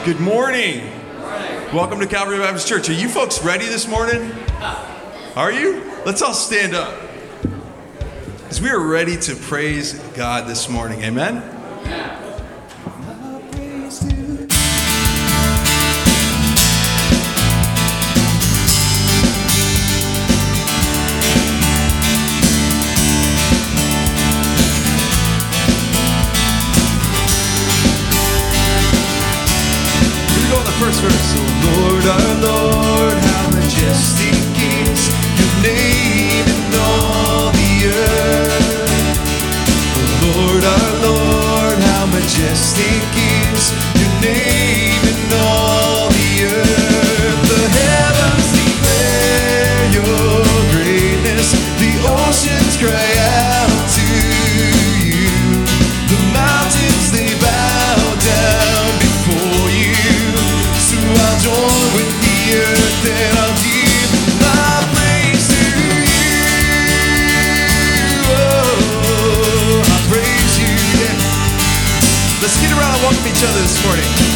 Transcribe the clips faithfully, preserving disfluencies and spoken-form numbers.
Good morning. Welcome to Calvary Baptist Church. Are you folks ready this morning? Are you? Let's all stand up. Because we are ready to praise God this morning. Amen? First verse. Oh Lord, our Lord, how majestic is your name in all the earth. Oh Lord, our Lord, how majestic is your name in all the earth. The heavens declare your greatness, the oceans cry out to you. The mountains, they bow down before you. I'll join with the earth and I'll give my praise to you. Oh, I praise you. Yeah. Let's get around and welcome each other this morning.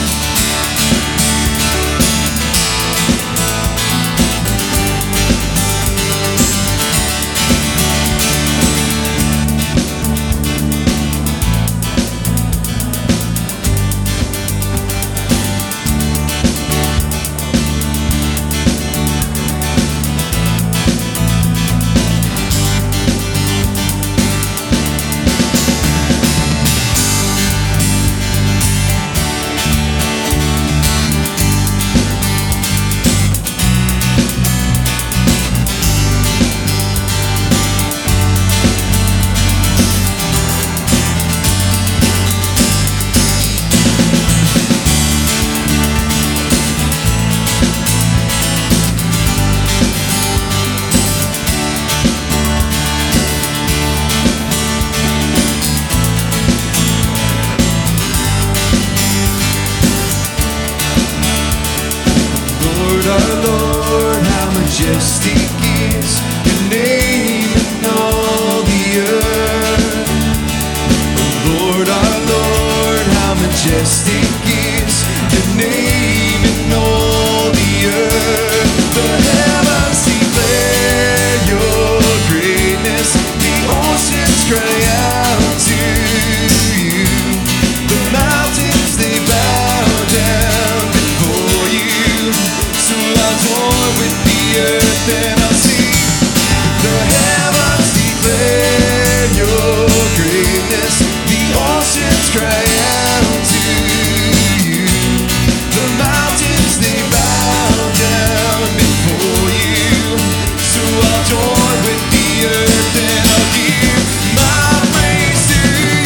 Majestic is your name in all the earth. Oh Lord, our Lord, how majestic is your name in all the earth. The heavens declare your greatness, the oceans cry out to you. The mountains, they bow down before you. So I'll join with the earth and I'll sing. The heavens declare your greatness, the oceans cry out to you. The mountains, they bow down before you. So I'll join with the earth and I'll give my praise to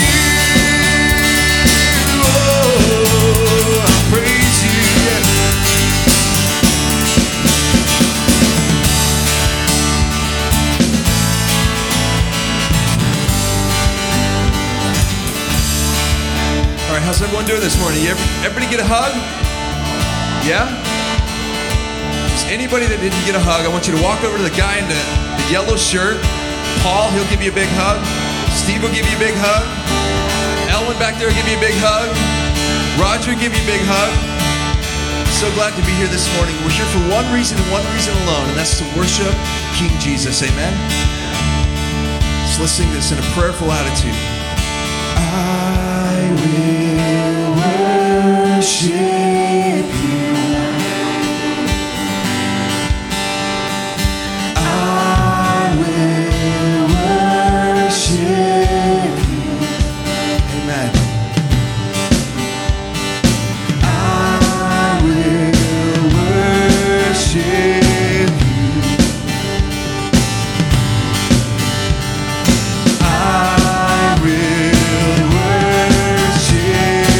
you. Oh, I'll praise you. Yeah. How's everyone doing this morning? You ever, everybody get a hug? Yeah? Is anybody that didn't get a hug, I want you to walk over to the guy in the, the yellow shirt. Paul, he'll give you a big hug. Steve will give you a big hug. Ellen back there will give you a big hug. Roger will give you a big hug. So glad to be here this morning. We're here for one reason and one reason alone, and that's to worship King Jesus. Amen? So let's sing this in a prayerful attitude. I will worship you. I will worship you. Amen. I will worship you. I will worship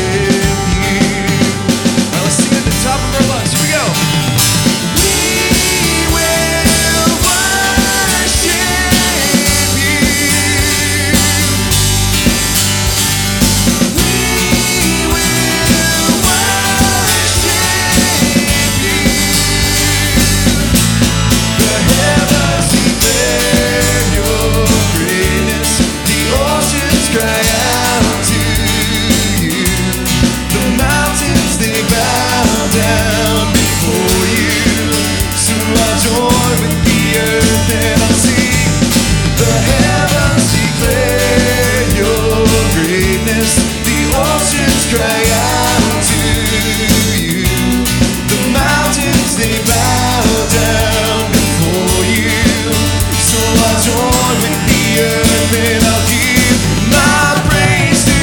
cry out to you. The mountains, they bow down before you. So I'll join with the earth and I'll give my praise to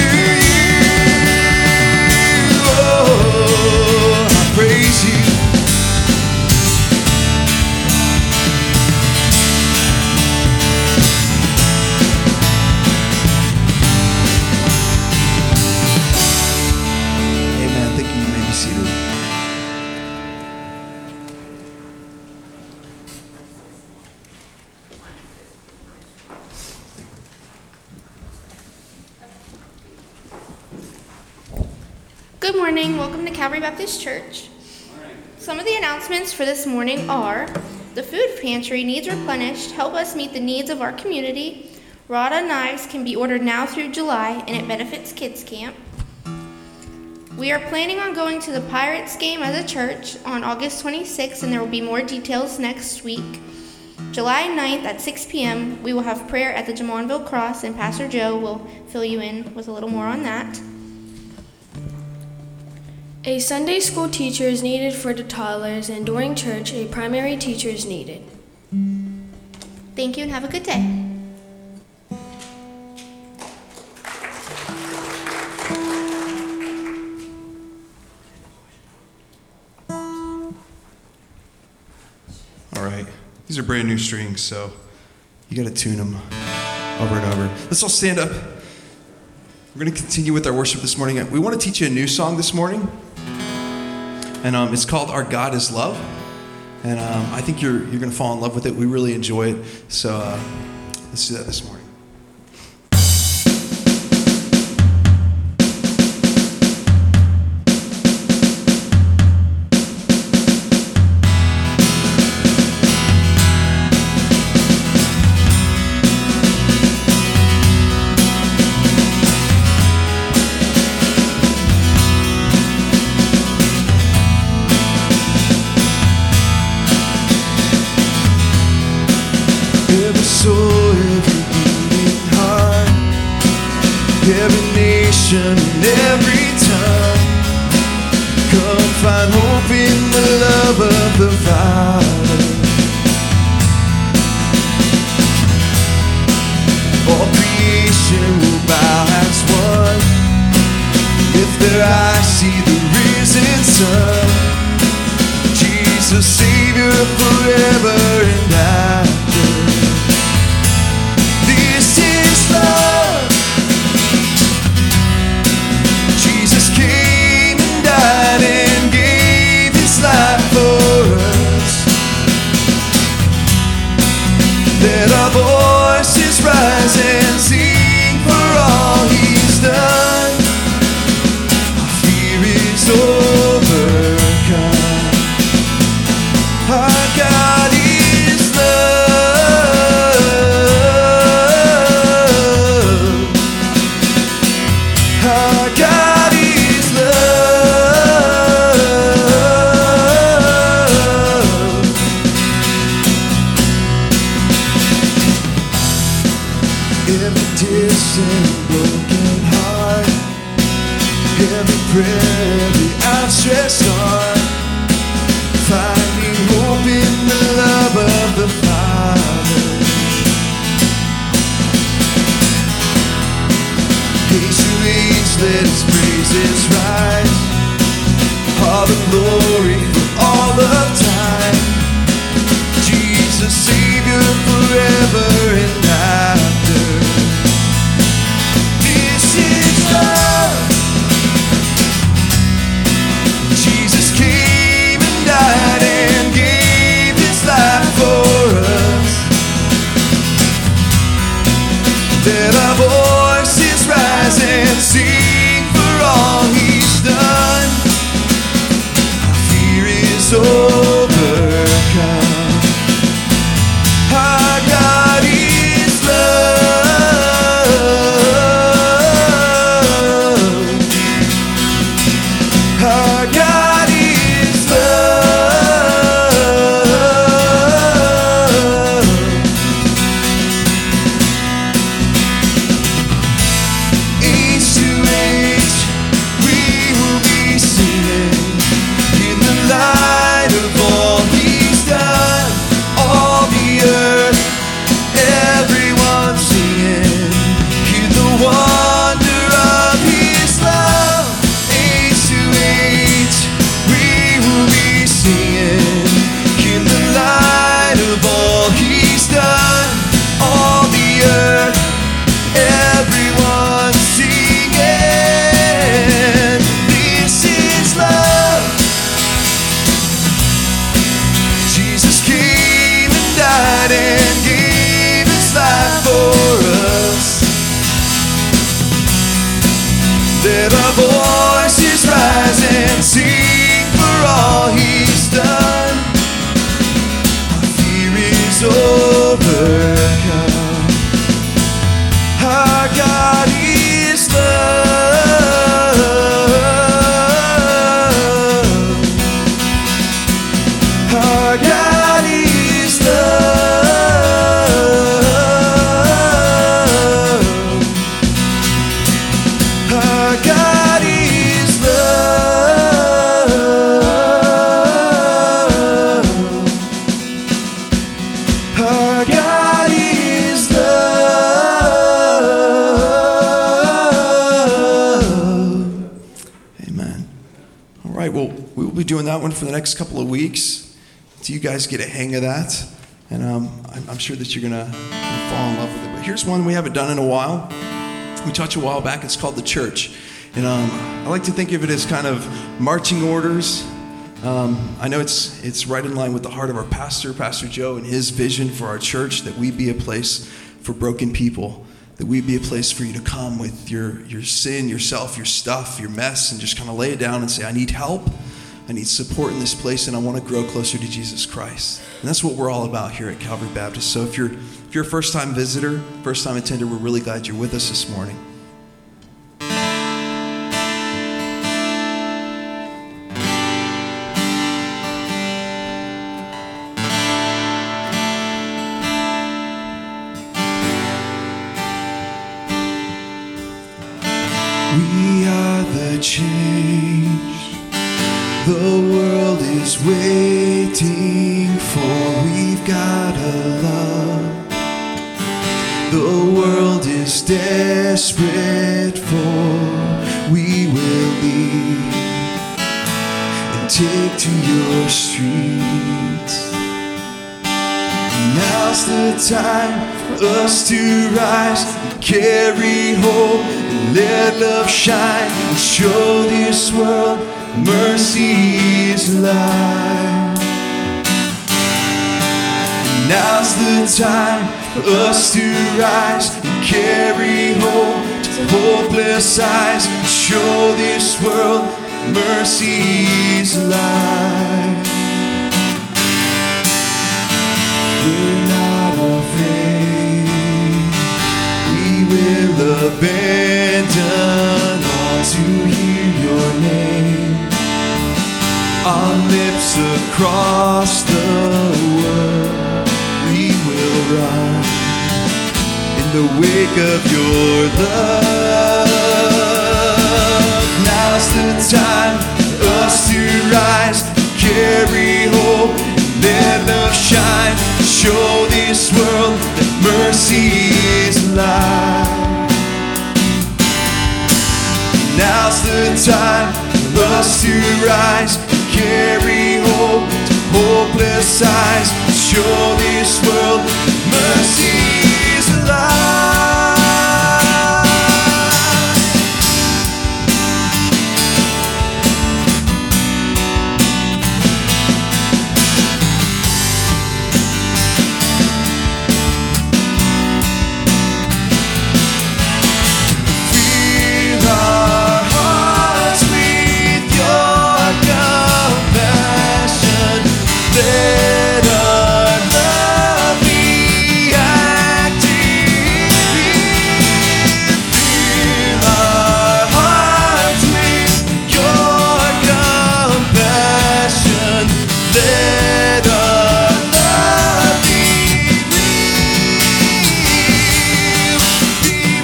you. Oh, I praise you. Amen. Thank you. You may be seated. Good morning. Welcome to Calvary Baptist Church. Some of the announcements for this morning are: the food pantry needs replenished. Help us meet the needs of our community. Rada knives can be ordered now through July, and it benefits Kids Camp. We are planning on going to the Pirates game as a church on August twenty-sixth, and there will be more details next week. July ninth at six p.m., we will have prayer at the Jamonville Cross, and Pastor Joe will fill you in with a little more on that. A Sunday school teacher is needed for the toddlers, and during church, a primary teacher is needed. Thank you and have a good day. All right. These are brand new strings, so you got to tune them over and over. Let's all stand up. We're going to continue with our worship this morning. We want to teach you a new song this morning, and um, it's called "Our God Is Love." And um, I think you're you're going to fall in love with it. We really enjoy it, so uh, let's do that this morning. Every soul, every beating heart, every nation, and every tongue, come find hope in the love of the Father. All creation will bow as one if their eyes see the risen Son, Jesus, Savior forever and after. This is love. Jesus came and died and gave his life for us. Let our voices rise and sing for all he's done. Our fear is overcome. Our God is love. Our God is love. Every distant broken heart, every prayer, every outstretched arm, finding hope in the love of the Father. Age to age, let his praises rise, all the glory for all of time. Jesus, Savior forever and after. This is love. Jesus came and died and gave his life for us. Let our voices rise and sing for all he's done. Our fear is overcome. Our God is right, well, we will be doing that one for the next couple of weeks until you guys get a hang of that. And um, I'm, I'm sure that you're going to fall in love with it. But here's one we haven't done in a while. We taught you a while back. It's called The Church. And um, I like to think of it as kind of marching orders. Um, I know it's it's right in line with the heart of our pastor, Pastor Joe, and his vision for our church, that we be a place for broken people, that we be a place for you to come with your, your sin, yourself, your stuff, your mess, and just kind of lay it down and say, I need help, I need support in this place, and I want to grow closer to Jesus Christ. And that's what we're all about here at Calvary Baptist. So if you're if you're a first-time visitor, first-time attender, we're really glad you're with us this morning. We are the change the world is waiting for. We've got a love the world is desperate for. We will lead and take to your streets. Now's the time for us to rise and carry hope and let love shine and show this world mercy is alive. Now's the time for us to rise and carry hope to hopeless eyes and show this world mercy is alive. We're not afraid. We will abandon all to hear your name. On lips across the world, we will run in the wake of your love. Now's the time for us to rise, carry hope, let love shine, show this world that mercy is alive. Now's the time for us to rise, carry hope to hopeless eyes, show this world mercy is alive. Fill our hearts with your compassion. Let our love be active. Fill our hearts with your compassion. Let our love be real, be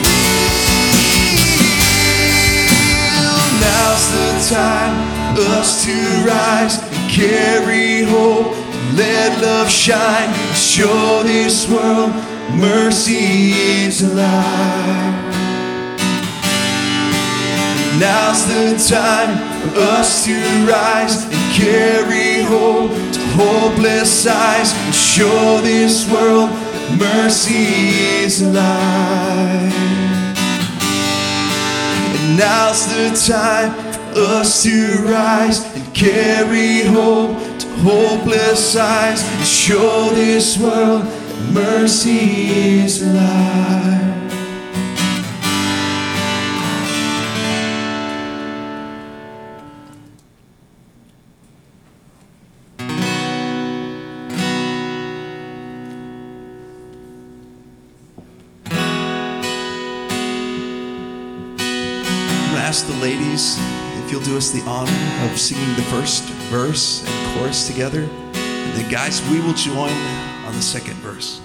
real. Now's the time for us to rise and carry hope, let love shine, show this world mercy is alive. Now's the time for us to rise and carry hope to hopeless eyes and show this world mercy is alive. And now's the time for us to rise and carry hope to hopeless eyes and show this world that mercy is alive. I'm going to ask the ladies if you'll do us the honor of singing the first verse and chorus together. And then guys, we will join on the second verse.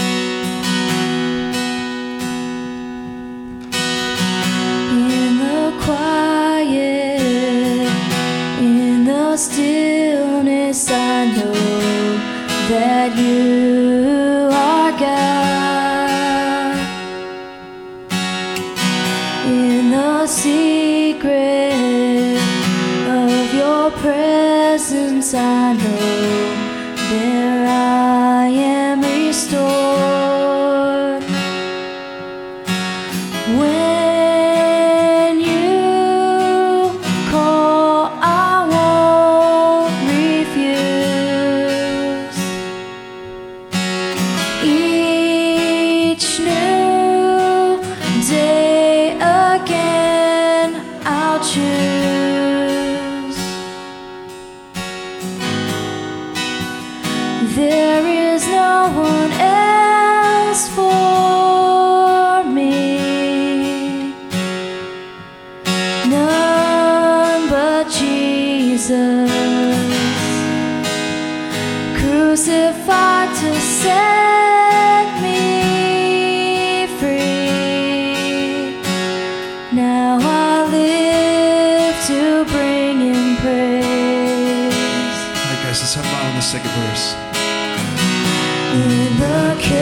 In the quiet, in the stillness, I know that you are God. In the secret of your presence I know, there I am restored. When you call, I won't refuse. Each new day again I'll choose. There is no one else for me, none but Jesus, crucified to set me free. Now I live to bring Him praise. All right, guys, let's have fun on the second verse. In the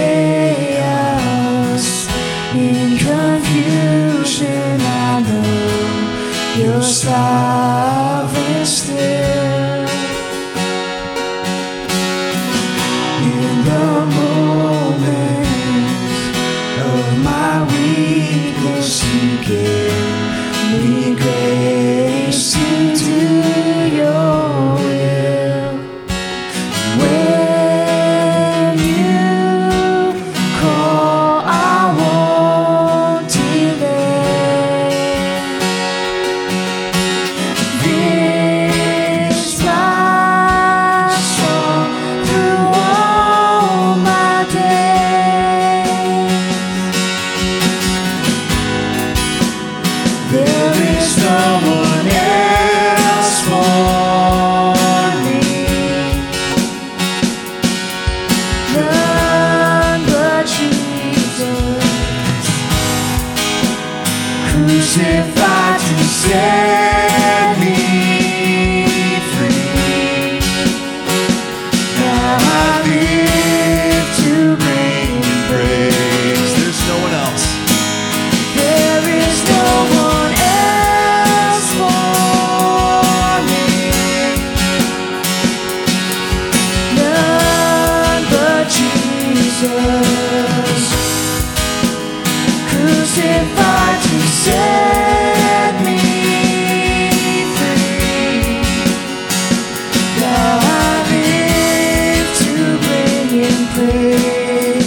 chaos, in confusion, I know You're sovereign still. In the moments of my weakness, You gave me grace to do Your will. When You call, I won't delay. This my song through all my days. There is no one else for me, none but Jesus, crucified to set me free. Now I live to bring Him praise. There's no one else. There is no one else for me, none but Jesus, crucified to set me free. Now I live to bring Him praise.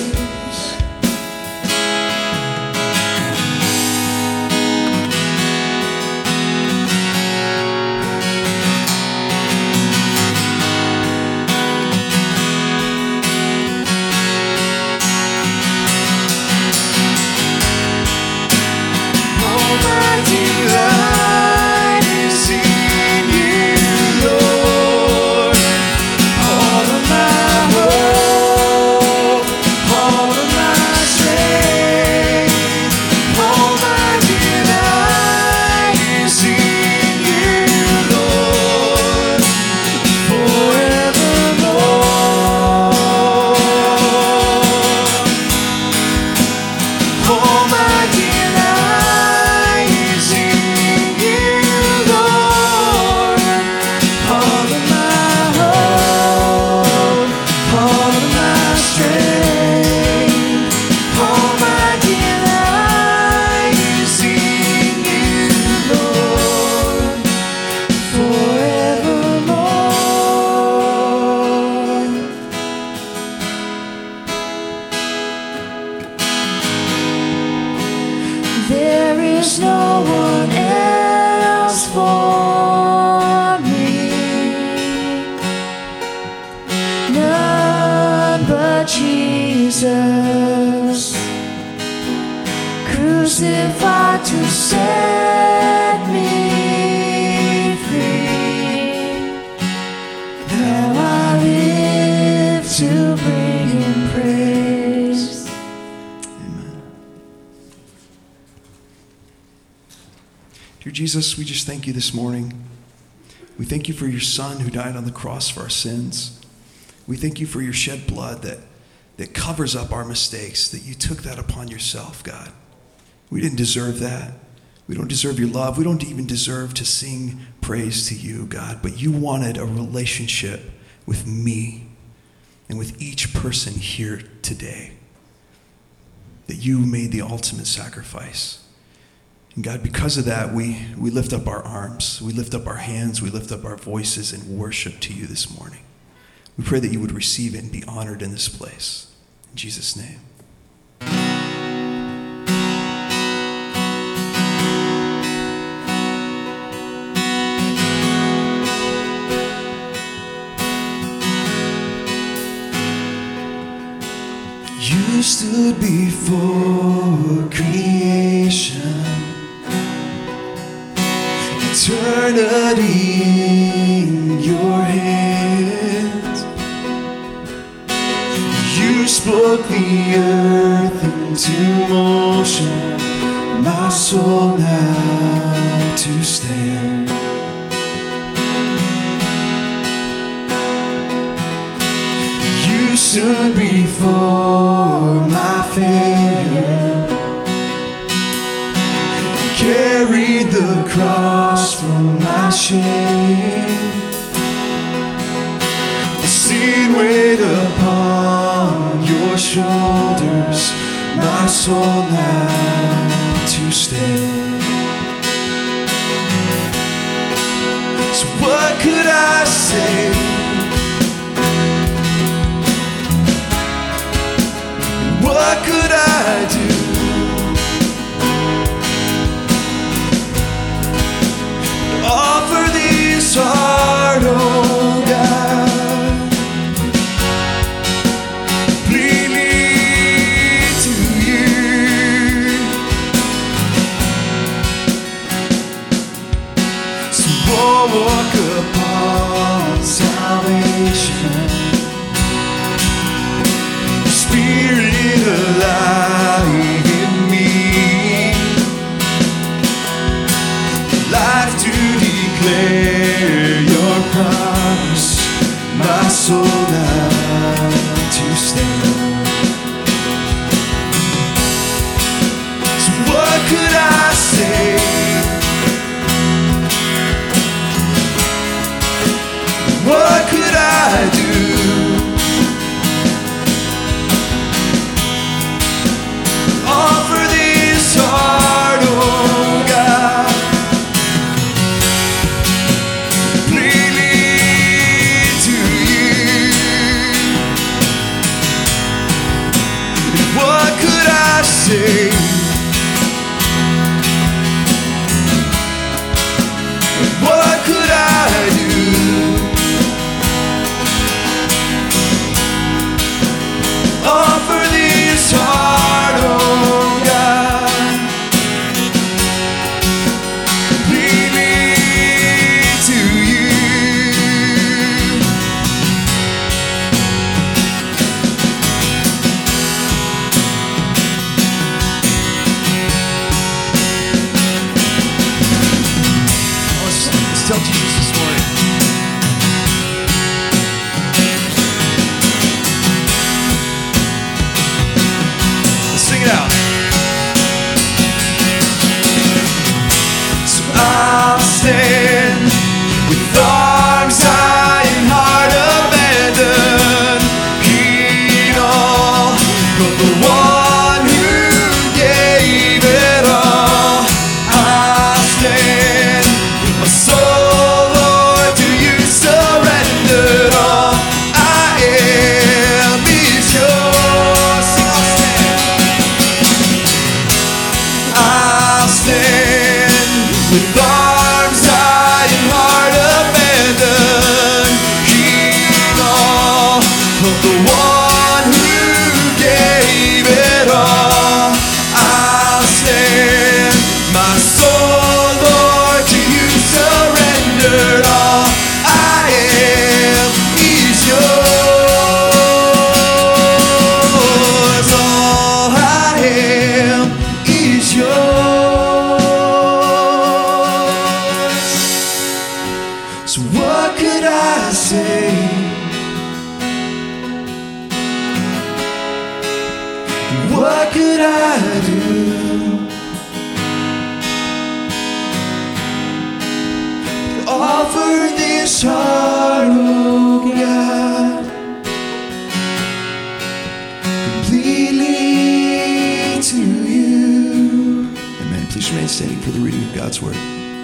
All my delight is in You, Lord. All of my hope, all of my strength, all my delight is in You, Lord, forevermore. All my delight is in You, Lord. All of my hope, all of my strength, all my delight is in You, Lord, forevermore. There is no one else for me, none but Jesus, crucified to set me free. Now I live to bring Him praise. Dear Jesus, we just thank You this morning. We thank You for Your Son who died on the cross for our sins. We thank You for Your shed blood that, that covers up our mistakes, that You took that upon Yourself, God. We didn't deserve that. We don't deserve Your love. We don't even deserve to sing praise to you, God, but you wanted a relationship with me and with each person here today. That you made the ultimate sacrifice. And God, because of that, we, we lift up our arms, we lift up our hands, we lift up our voices in worship to you this morning. We pray that you would receive it and be honored in this place. In Jesus' name. You stood before creation, eternity in your hands. You spoke the earth into motion, my soul now to stand. You stood before my failure, carried the cross for my shame. The sin weighed upon your shoulders, my soul now to stand. So what could I say? What could I do? Offer this heart, oh God, completely to you. So walk upon salvation, Spirit alive in me, life to declare your promise, my soul now to stand. So what could I say? What could I do? Offer this heart, oh God, completely to you. And what could I say? And what could I do? Offer this heart, oh God, completely to you. Let's, let's tell Jesus this morning. Sing it out. So I'll stand with arms high and heart abandoned, in all of the one who gave it all. I'll stand with my soul, Lord, to you surrendered all. I am is yours. Sing, I'll stand. I'll stand with arms high and heart abandoned, in all of the one who gave it all. I'll stand, my soul, Lord, to you surrendered all. I am is yours. All I am is yours. So what could I say? What could I do? offer this heart, oh God, completely to you. Amen. Please remain standing for the reading of God's word.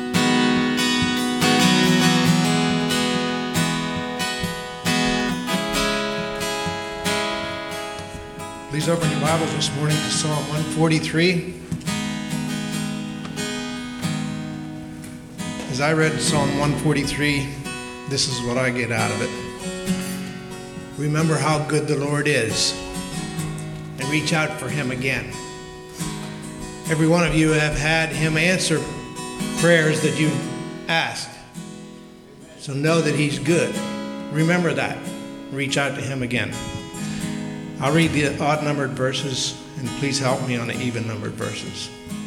Please open your Bibles this morning to Psalm one forty-three. As I read Psalm one forty-three, this is what I get out of it. Remember how good the Lord is and reach out for him again. Every one of you have had him answer prayers that you've asked. So know that he's good. Remember that. Reach out to him again. I'll read the odd-numbered verses, and please help me on the even-numbered verses.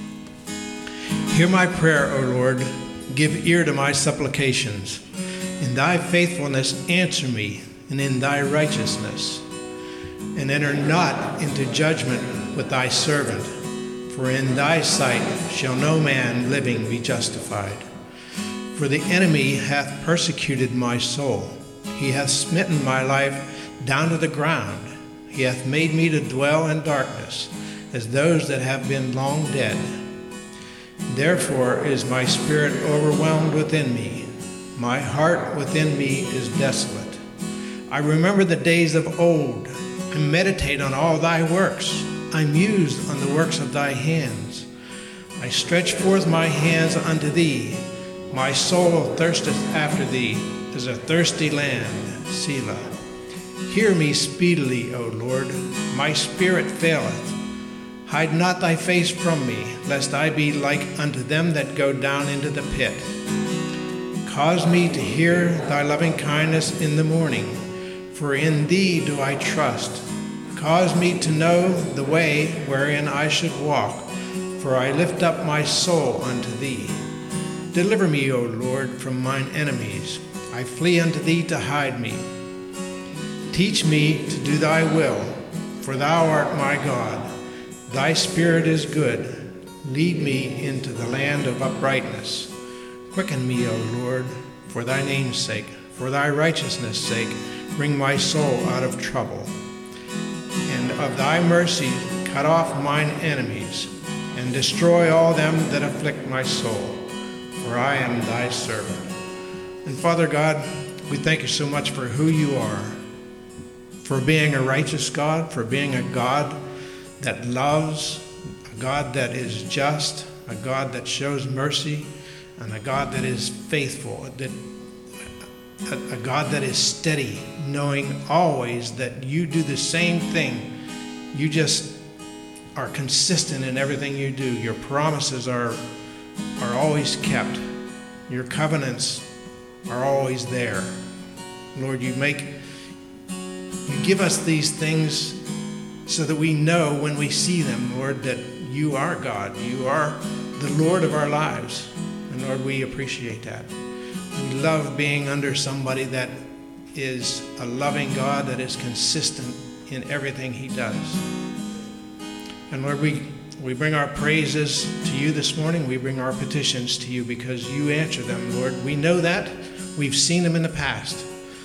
Hear my prayer, O Lord. Give ear to my supplications. In thy faithfulness answer me, and in thy righteousness. And enter not into judgment with thy servant, for in thy sight shall no man living be justified. For the enemy hath persecuted my soul. He hath smitten my life down to the ground. He hath made me to dwell in darkness, as those that have been long dead. Therefore is my spirit overwhelmed within me. My heart within me is desolate. I remember the days of old, and meditate on all thy works. I muse on the works of thy hands. I stretch forth my hands unto thee. My soul thirsteth after thee, as a thirsty land. Selah. Hear me speedily, O Lord, my spirit faileth. Hide not thy face from me, lest I be like unto them that go down into the pit. Cause me to hear thy loving kindness in the morning, for in thee do I trust. Cause me to know the way wherein I should walk, for I lift up my soul unto thee. Deliver me, O Lord, from mine enemies. I flee unto thee to hide me. Teach me to do thy will, for thou art my God. Thy spirit is good. Lead me into the land of uprightness. Quicken me, O Lord, for thy name's sake. For thy righteousness' sake, bring my soul out of trouble. And of thy mercy cut off mine enemies, and destroy all them that afflict my soul. For I am thy servant. And Father God, we thank you so much for who you are. For being a righteous God, for being a God that loves, a God that is just, a God that shows mercy, and a God that is faithful, that a, a God that is steady, knowing always that you do the same thing. You just are consistent in everything you do. Your promises are, are always kept. Your covenants are always there. Lord, you make You give us these things so that we know when we see them, Lord, that you are God. You are the Lord of our lives. And Lord, we appreciate that. We love being under somebody that is a loving God, that is consistent in everything he does. And Lord, we, we bring our praises to you this morning. We bring our petitions to you because you answer them, Lord. We know that. We've seen them in the past.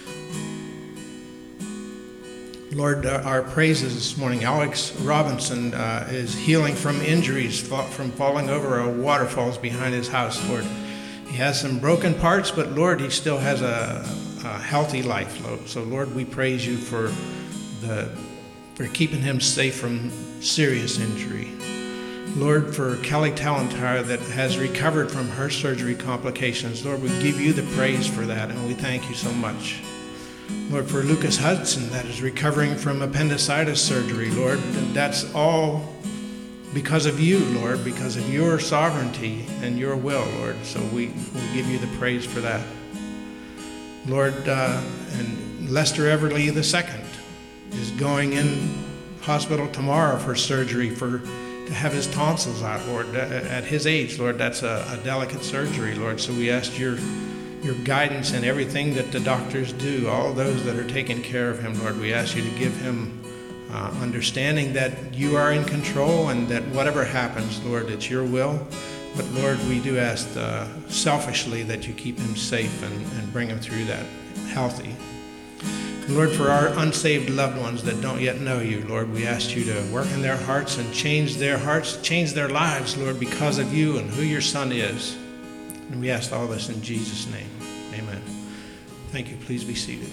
Lord, uh, our praises this morning. Alex Robinson uh, is healing from injuries from falling over a waterfalls behind his house, Lord. He has some broken parts, but Lord, he still has a, a healthy life, Lord. So Lord, we praise you for the for keeping him safe from serious injury. Lord, for Kelly Talentire that has recovered from her surgery complications, Lord, we give you the praise for that, and we thank you so much. Lord, for Lucas Hudson that is recovering from appendicitis surgery, Lord, that's all because of you, Lord, because of your sovereignty and your will, Lord. So we, we give you the praise for that. Lord, uh, and Lester Everly the second is going in hospital tomorrow for surgery for to have his tonsils out, Lord. At his age, Lord, that's a, a delicate surgery, Lord. So we ask your your guidance in everything that the doctors do, all those that are taking care of him, Lord. We ask you to give him uh, understanding that you are in control and that whatever happens, Lord, it's your will But Lord, we do ask uh, selfishly that you keep him safe and, and bring him through that healthy. And Lord, for our unsaved loved ones that don't yet know you, Lord, we ask you to work in their hearts and change their hearts, change their lives, Lord, because of you and who your Son is. And we ask all this in Jesus' name. Amen. Thank you. Please be seated.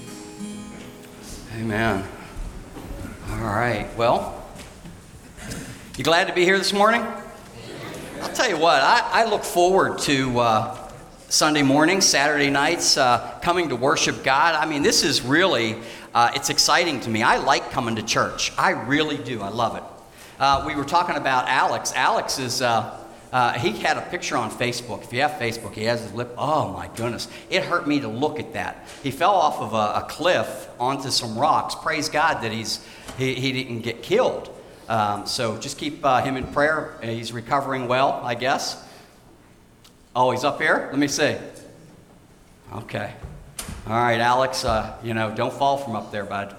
Amen. All right. Well, you glad to be here this morning? I'll tell you what, I, I look forward to uh, Sunday mornings, Saturday nights, uh, coming to worship God. I mean, this is really, uh, it's exciting to me. I like coming to church. I really do. I love it. Uh, we were talking about Alex. Alex is, uh, uh, he had a picture on Facebook. If you have Facebook, he has his lip. Oh, my goodness. It hurt me to look at that. He fell off of a, a cliff onto some rocks. Praise God that he's he, he didn't get killed. Um, so just keep uh, him in prayer. He's recovering well, I guess. Oh, he's up here? Let me see. Okay. All right, Alex, uh, you know, don't fall from up there, bud.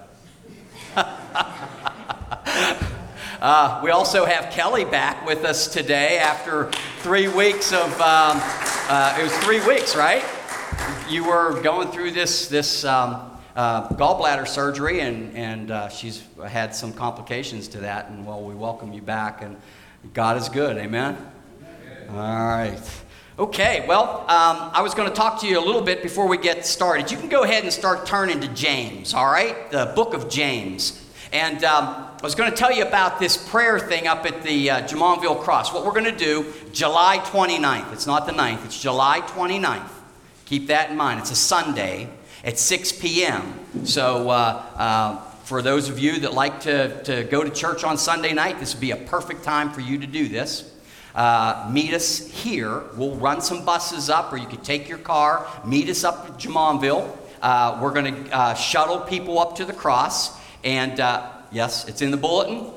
uh, we also have Kelly back with us today after three weeks of, um, uh, it was three weeks, right? You were going through this, this, um, Uh, gallbladder surgery, and, and uh, she's had some complications to that, and well, we welcome you back, and God is good, amen? Amen. All right. Okay, well, um, I was going to talk to you a little bit before we get started. You can go ahead and start turning to James, all right? The book of James. And um, I was going to tell you about this prayer thing up at the uh, Jumonville Cross. What we're going to do, July twenty-ninth. It's not the ninth, it's July twenty-ninth. Keep that in mind. It's a Sunday at six p.m. So uh, uh, for those of you that like to, to go to church on Sunday night, this would be a perfect time for you to do this. Uh, meet us here. We'll run some buses up, or you could take your car, meet us up at Jumonville. Uh, we're going to uh, shuttle people up to the cross. And uh, yes, it's in the bulletin.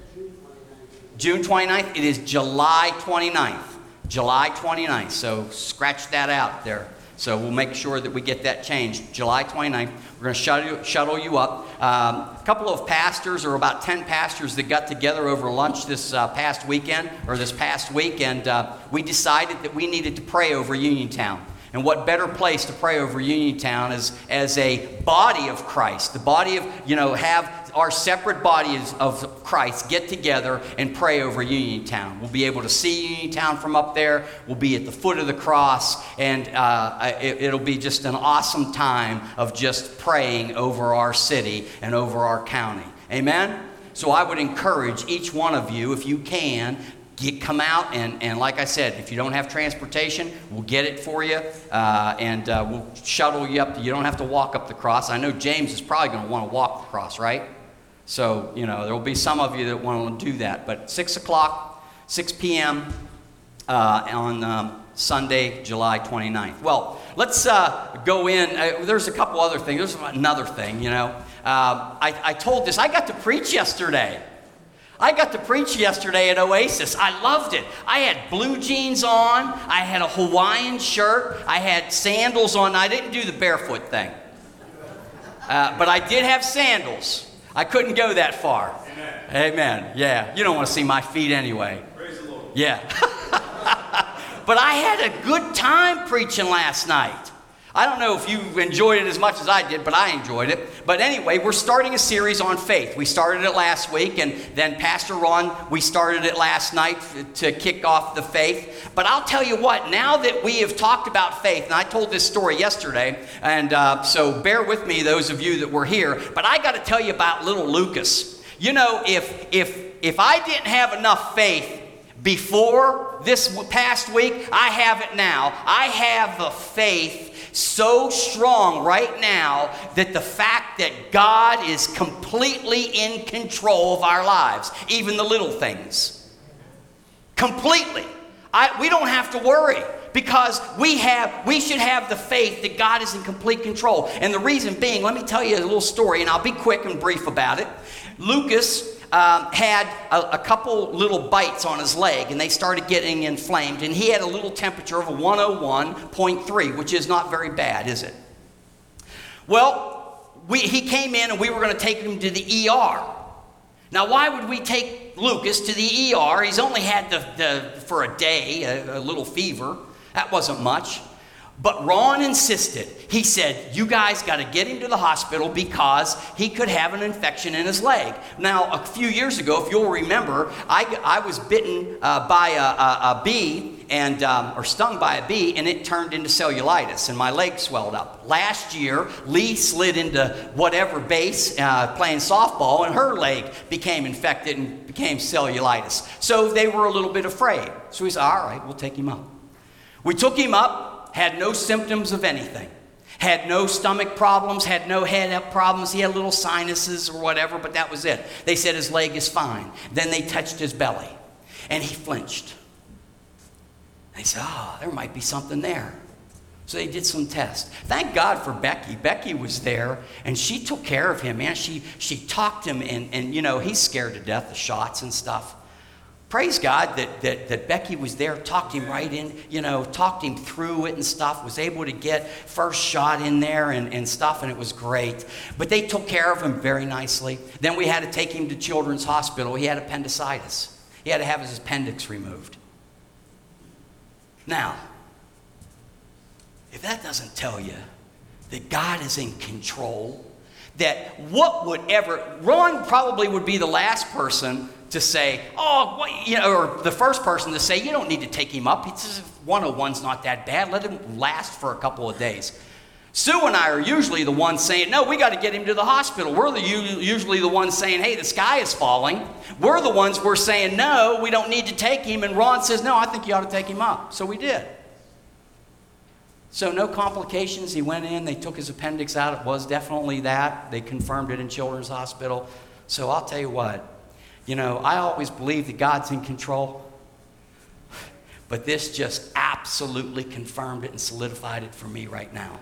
June twenty-ninth. It is July twenty-ninth. July twenty-ninth. So scratch that out there. So we'll make sure that we get that changed. July twenty-ninth, we're going to shuttle, shuttle you up. Um, a couple of pastors, or about ten pastors, that got together over lunch this uh, past weekend, or this past week, and uh, we decided that we needed to pray over Uniontown. And what better place to pray over Uniontown is as a body of Christ. The body of, you know, have our separate bodies of Christ get together and pray over Uniontown. We'll be able to see Uniontown from up there. We'll be at the foot of the cross, and uh, it, it'll be just an awesome time of just praying over our city and over our county. Amen? So I would encourage each one of you, if you can, Get, come out, and, and like I said, if you don't have transportation, we'll get it for you, uh, and uh, we'll shuttle you up. You don't have to walk up the cross. I know James is probably going to want to walk the cross, right? So, you know, there will be some of you that want to do that. But six o'clock, six p.m. Uh, on um, Sunday, July twenty-ninth. Well, let's uh, go in. Uh, there's a couple other things. There's another thing, you know. Uh, I, I told this. I got to preach yesterday. I got to preach yesterday at Oasis. I loved it. I had blue jeans on. I had a Hawaiian shirt. I had sandals on. I didn't do the barefoot thing. Uh, but I did have sandals. I couldn't go that far. Amen. Amen. Yeah. You don't want to see my feet anyway. Praise the Lord. Yeah. But I had a good time preaching last night. I don't know if you enjoyed it as much as I did, but I enjoyed it. But anyway, we're starting a series on faith. We started it last week, and then Pastor Ron, we started it last night to kick off the faith. But I'll tell you what, now that we have talked about faith, and I told this story yesterday, and uh, so bear with me, those of you that were here, but I got to tell you about little Lucas. You know, if if if I didn't have enough faith before this past week, I have it now. I have the faith so strong right now that the fact that God is completely in control of our lives, even the little things. Completely. I, we don't have to worry, because we have we should have the faith that God is in complete control. And the reason being, let me tell you a little story, and I'll be quick and brief about it. Lucas Um, had a, a couple little bites on his leg, and they started getting inflamed, and he had a little temperature of a one oh one point three, which is not very bad, is it? Well, we, he came in, and we were going to take him to the E R. Now, why would we take Lucas to the E R. He's only had the, the for a day, a, a little fever. That wasn't much. But Ron insisted. He said, you guys got to get him to the hospital because he could have an infection in his leg. Now, a few years ago, if you'll remember, I, I was bitten uh, by a, a, a bee, and um, or stung by a bee, and it turned into cellulitis, and my leg swelled up. Last year, Lee slid into whatever base uh, playing softball, and her leg became infected and became cellulitis. So they were a little bit afraid. So he said, all right, we'll take him up. We took him up. Had no symptoms of anything. Had no stomach problems, had no head problems. He had little sinuses or whatever, but that was it. They said his leg is fine. Then they touched his belly, and he flinched. They said, oh, there might be something there. So they did some tests. Thank God for Becky. Becky was there, and she took care of him, man. She, she talked him, and, and, you know, he's scared to death of shots and stuff. Praise God that, that, that Becky was there, talked him right in, you know, talked him through it and stuff, was able to get first shot in there and, and stuff, and it was great. But they took care of him very nicely. Then we had to take him to Children's Hospital. He had appendicitis. He had to have his appendix removed. Now, if that doesn't tell you that God is in control, that what would ever, Ron probably would be the last person to say, oh, what, you know, or the first person to say, you don't need to take him up. It's just, one oh one's not that bad. Let him last for a couple of days. Sue and I are usually the ones saying, no, we got to get him to the hospital. We're the, usually the ones saying, hey, the sky is falling. We're the ones we're saying, no, we don't need to take him. And Ron says, no, I think you ought to take him up. So we did. So no complications. He went in. They took his appendix out. It was definitely that. They confirmed it in Children's Hospital. So I'll tell you what. You know, I always believe that God's in control. But this just absolutely confirmed it and solidified it for me right now.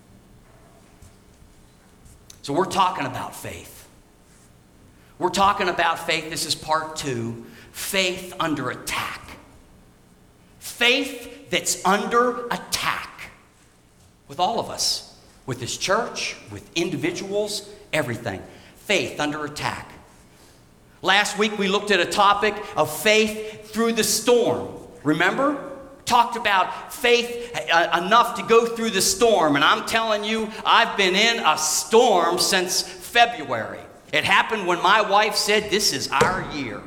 So we're talking about faith. We're talking about faith. This is part two. Faith under attack. Faith that's under attack. With all of us. With this church, with individuals, everything. Faith under attack. Last week we looked at a topic of faith through the storm. Remember? Talked about faith uh, enough to go through the storm. And I'm telling you, I've been in a storm since February. It happened when my wife said, this is our year.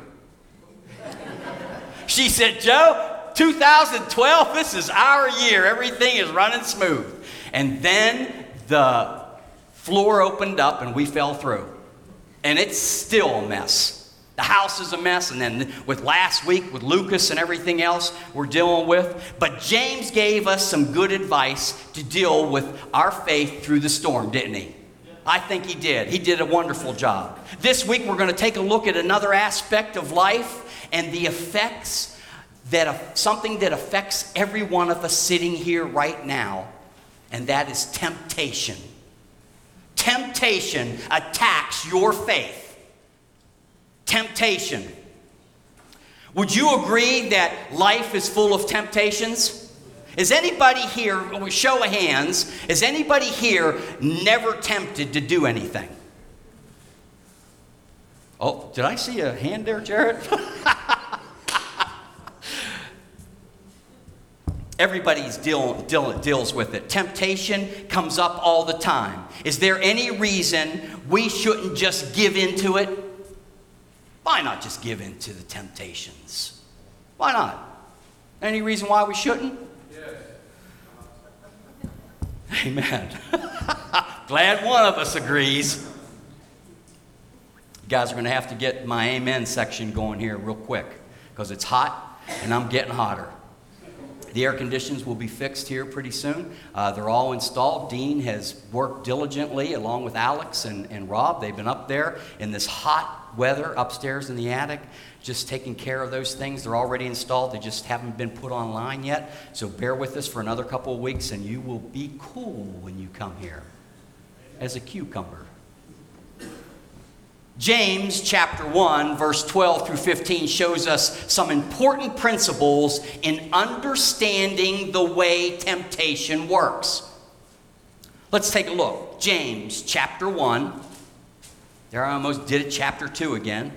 She said, Joe, two thousand twelve, this is our year. Everything is running smooth. And then the floor opened up and we fell through. And it's still a mess. The house is a mess, and then with last week with Lucas and everything else we're dealing with. But James gave us some good advice to deal with our faith through the storm, didn't he? I think he did. He did a wonderful job. This week we're going to take a look at another aspect of life and the effects that something that affects every one of us sitting here right now, and that is temptation. Temptation attacks your faith. Temptation. Would you agree that life is full of temptations? Is anybody here, show of hands, is anybody here never tempted to do anything? Oh, did I see a hand there, Jared? Everybody's deal, deal, deals with it. Temptation comes up all the time. Is there any reason we shouldn't just give in to it? Why not just give in to the temptations? Why not? Any reason why we shouldn't? Yes. Amen. Glad one of us agrees. You guys are going to have to get my amen section going here real quick because it's hot and I'm getting hotter. The air conditions will be fixed here pretty soon. Uh, they're all installed. Dean has worked diligently along with Alex and, and Rob. They've been up there in this hot weather upstairs in the attic, just taking care of those things. They're already installed. They just haven't been put online yet. So bear with us for another couple of weeks and you will be cool when you come here as a cucumber. James chapter one, verse twelve through fifteen shows us some important principles in understanding the way temptation works. Let's take a look. James chapter one. There I almost did it, chapter two again.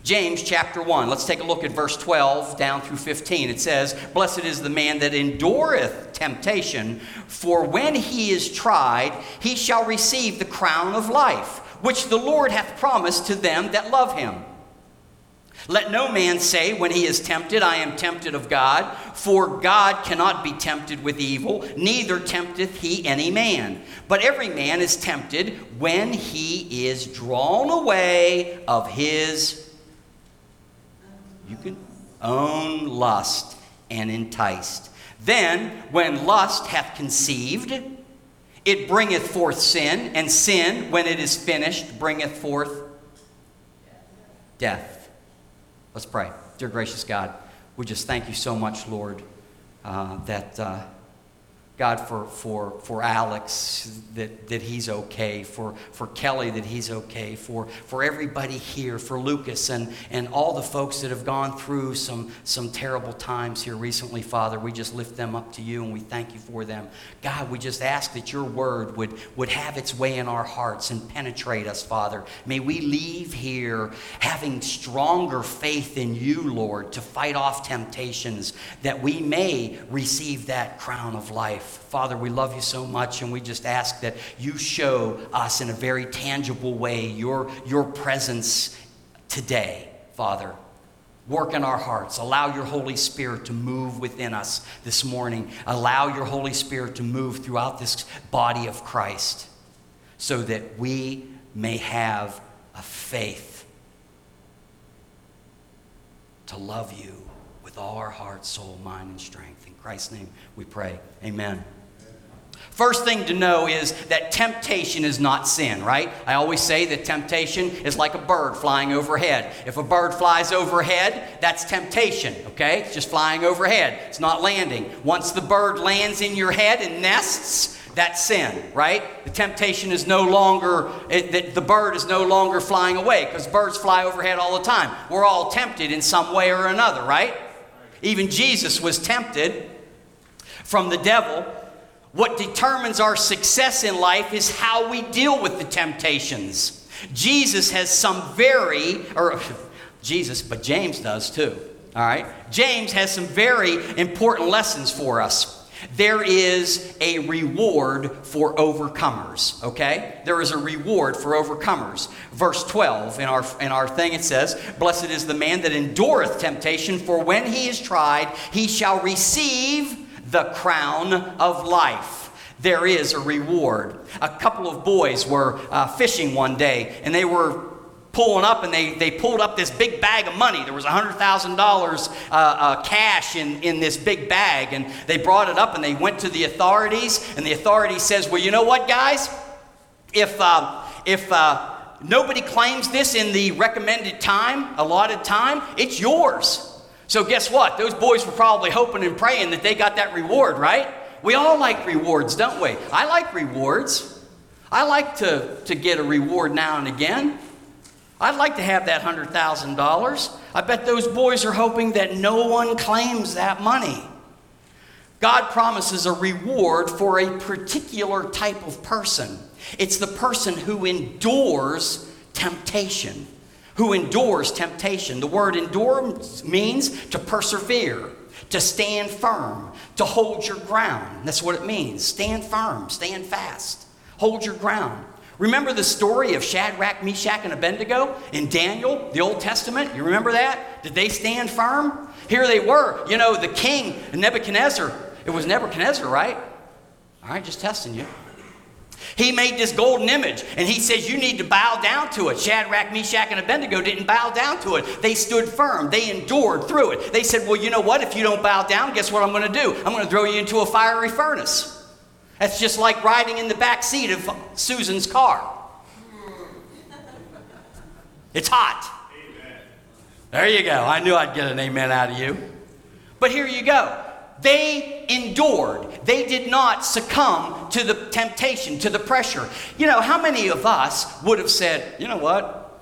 James chapter one, let's take a look at verse twelve down through fifteen. It says, "Blessed is the man that endureth temptation, for when he is tried, he shall receive the crown of life, which the Lord hath promised to them that love him. Let no man say when he is tempted, I am tempted of God, for God cannot be tempted with evil, neither tempteth he any man. But every man is tempted when he is drawn away of his, you can, own lust and enticed. Then, when lust hath conceived, it bringeth forth sin, and sin, when it is finished, bringeth forth death." Let's pray. Dear gracious God, we just thank you so much, Lord, uh, that uh, God, for for for Alex, that, that he's okay, for, for Kelly, that he's okay, for, for everybody here, for Lucas and, and all the folks that have gone through some, some terrible times here recently, Father. We just lift them up to you and we thank you for them. God, we just ask that your word would, would have its way in our hearts and penetrate us, Father. May we leave here having stronger faith in you, Lord, to fight off temptations, that we may receive that crown of life. Father, we love you so much, and we just ask that you show us in a very tangible way your, your presence today, Father. Work in our hearts. Allow your Holy Spirit to move within us this morning. Allow your Holy Spirit to move throughout this body of Christ so that we may have a faith to love you with all our heart, soul, mind, and strength. In Christ's name we pray. Amen. First thing to know is that temptation is not sin, right? I always say that temptation is like a bird flying overhead. If a bird flies overhead, that's temptation, okay? It's just flying overhead. It's not landing. Once the bird lands in your head and nests, that's sin, right? The temptation is no longer, it, the, the bird is no longer flying away, because birds fly overhead all the time. We're all tempted in some way or another, right? Even Jesus was tempted from the devil. What determines our success in life is how we deal with the temptations. Jesus has some very, or Jesus, but James does too, all right? James has some very important lessons for us. There is a reward for overcomers, okay? There is a reward for overcomers. Verse twelve in our, in our thing, it says, "Blessed is the man that endureth temptation, for when he is tried, he shall receive the crown of life." There is a reward. A couple of boys were uh, fishing one day, and they were pulling up, and they, they pulled up this big bag of money. There was one hundred thousand dollars uh, uh, cash in, in this big bag, and they brought it up, and they went to the authorities, and the authorities says, "Well, you know what, guys? If, uh, if uh, nobody claims this in the recommended time, allotted time, it's yours." So guess what? Those boys were probably hoping and praying that they got that reward, right? We all like rewards, don't we? I like rewards. I like to, to get a reward now and again. I'd like to have that one hundred thousand dollars. I bet those boys are hoping that no one claims that money. God promises a reward for a particular type of person. It's the person who endures temptation. Who endures temptation. The word endure means to persevere, to stand firm, to hold your ground. That's what it means. Stand firm, stand fast, hold your ground. Remember the story of Shadrach, Meshach, and Abednego in Daniel, the Old Testament? You remember that? Did they stand firm? Here they were. You know, the king, Nebuchadnezzar. It was Nebuchadnezzar, right? All right, just testing you. He made this golden image, and he says, you need to bow down to it. Shadrach, Meshach, and Abednego didn't bow down to it. They stood firm. They endured through it. They said, well, you know what? If you don't bow down, guess what I'm going to do? I'm going to throw you into a fiery furnace. That's just like riding in the back seat of Susan's car. It's hot. Amen. There you go. I knew I'd get an amen out of you. But here you go. They endured. They did not succumb to the temptation, to the pressure. You know, how many of us would have said, you know what?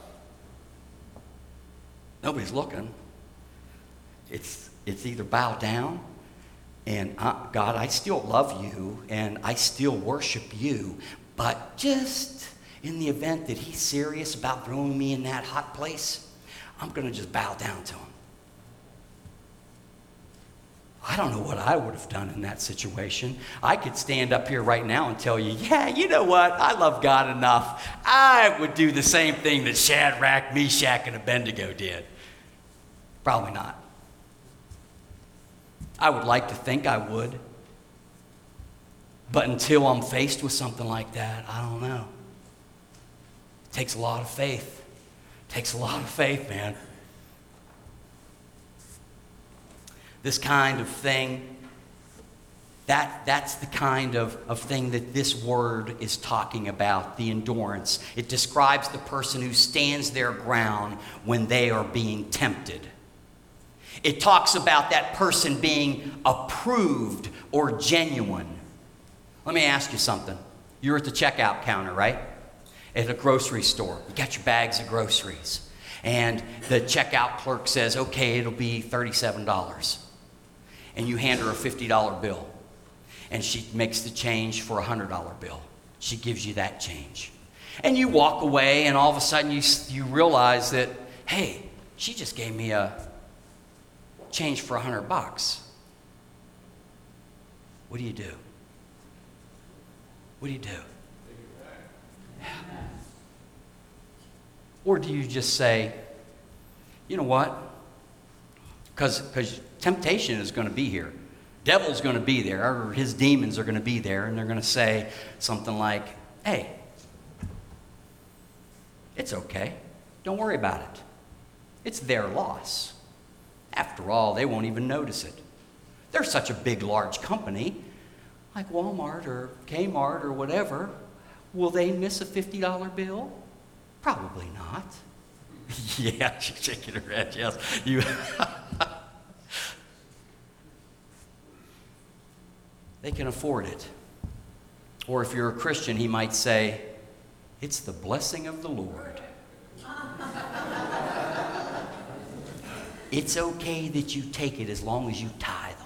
Nobody's looking. It's, it's either bow down and uh, God, I still love you and I still worship you, but just in the event that he's serious about throwing me in that hot place, I'm going to just bow down to him. I don't know what I would have done in that situation. I could stand up here right now and tell you, yeah, you know what? I love God enough. I would do the same thing that Shadrach, Meshach, and Abednego did. Probably not. I would like to think I would. But until I'm faced with something like that, I don't know. It takes a lot of faith. It takes a lot of faith, man. This kind of thing, that, that's the kind of, of thing that this word is talking about, the endurance. It describes the person who stands their ground when they are being tempted. It talks about that person being approved or genuine. Let me ask you something. You're at the checkout counter, right? At a grocery store. You got your bags of groceries. And the checkout clerk says, okay, it'll be thirty-seven dollars. And you hand her a fifty dollar bill. And she makes the change for a one hundred dollar bill. She gives you that change. And you walk away, and all of a sudden you, you realize that, hey, she just gave me a change for a hundred bucks. What do you do? What do you do? Or do you just say, you know what? Because because temptation is going to be here. Devil's going to be there, or his demons are going to be there, and they're going to say something like, hey, it's okay. Don't worry about it. It's their loss. After all, they won't even notice it. They're such a big, large company, like Walmart or Kmart or whatever. Will they miss a fifty dollar bill? Probably not. Yeah, she's shaking her head, yes. You. They can afford it. Or if you're a Christian, he might say, it's the blessing of the Lord. It's okay that you take it as long as you tithe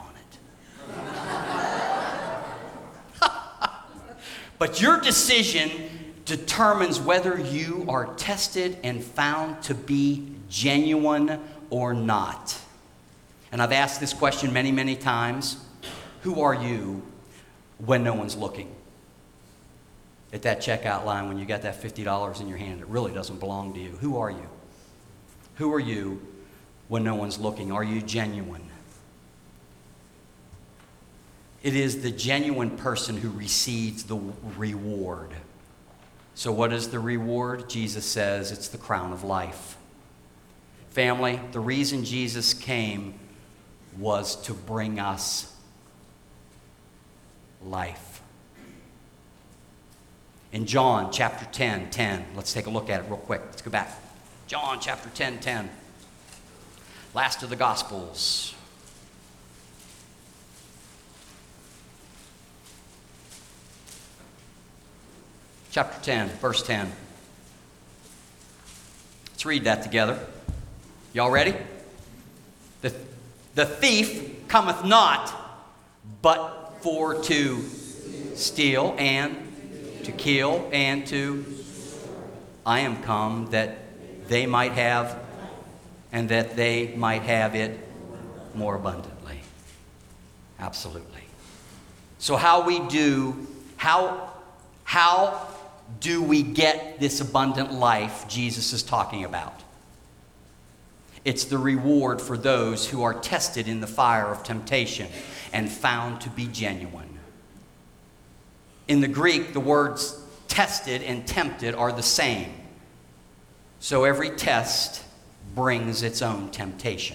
on it. But your decision determines whether you are tested and found to be genuine or not. And I've asked this question many, many times. Who are you when no one's looking? At that checkout line when you got that fifty dollars in your hand, it really doesn't belong to you. Who are you? Who are you when no one's looking? Are you genuine? It is the genuine person who receives the reward. So what is the reward? Jesus says it's the crown of life. Family, the reason Jesus came was to bring us life. In John chapter ten, ten, let's take a look at it real quick. Let's go back. John chapter ten, ten. Last of the Gospels. Chapter ten, verse ten. Let's read that together. Y'all ready? The, the thief cometh not, but for to steal and to kill and to... I am come that they might have, and that they might have it more abundantly. Absolutely. So how we do, how, how do we get this abundant life Jesus is talking about? It's the reward for those who are tested in the fire of temptation and found to be genuine. In the Greek, the words tested and tempted are the same. So every test brings its own temptation.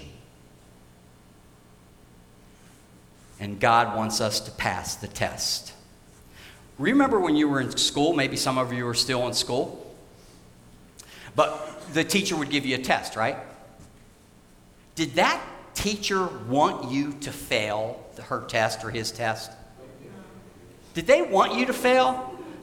And God wants us to pass the test. Remember when you were in school, maybe some of you are still in school, but the teacher would give you a test, right? Did that teacher want you to fail her test or his test? Did they want you to fail?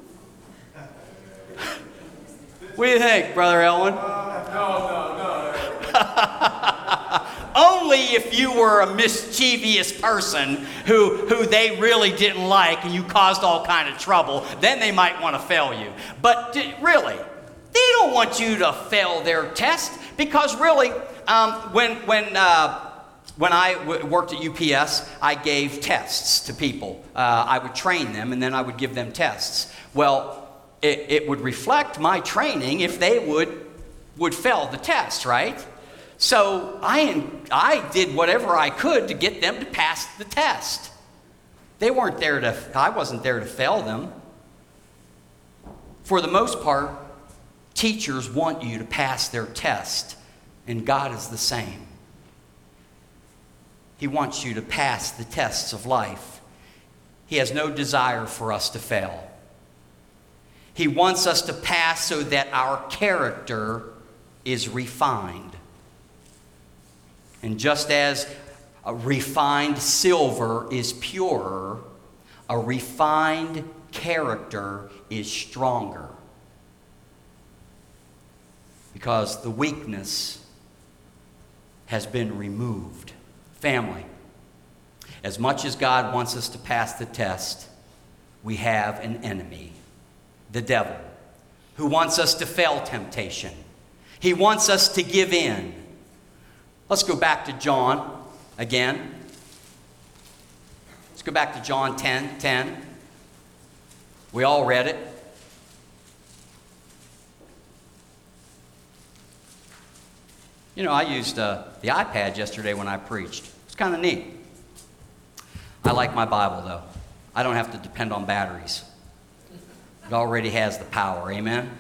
What do you think, Brother Elwin? Uh, no, no, no. Only if you were a mischievous person who, who they really didn't like and you caused all kind of trouble, then they might want to fail you. But did, really, They don't want you to fail their test, because really, um, when when uh, when I w- worked at U P S, I gave tests to people. Uh, I would train them, and then I would give them tests. Well, it, it would reflect my training if they would would fail the test, right? So I I did whatever I could to get them to pass the test. They weren't there to. I wasn't there to fail them. For the most part, teachers want you to pass their test, and God is the same. He wants you to pass the tests of life. He has no desire for us to fail. He wants us to pass so that our character is refined. And just as a refined silver is purer, a refined character is stronger. Because the weakness has been removed. Family, as much as God wants us to pass the test, we have an enemy, the devil, who wants us to fail temptation. He wants us to give in. Let's go back to John again. Let's go back to John ten ten. We all read it. You know, I used uh, the iPad yesterday when I preached. It's kind of neat. I like my Bible, though. I don't have to depend on batteries. It already has the power. Amen?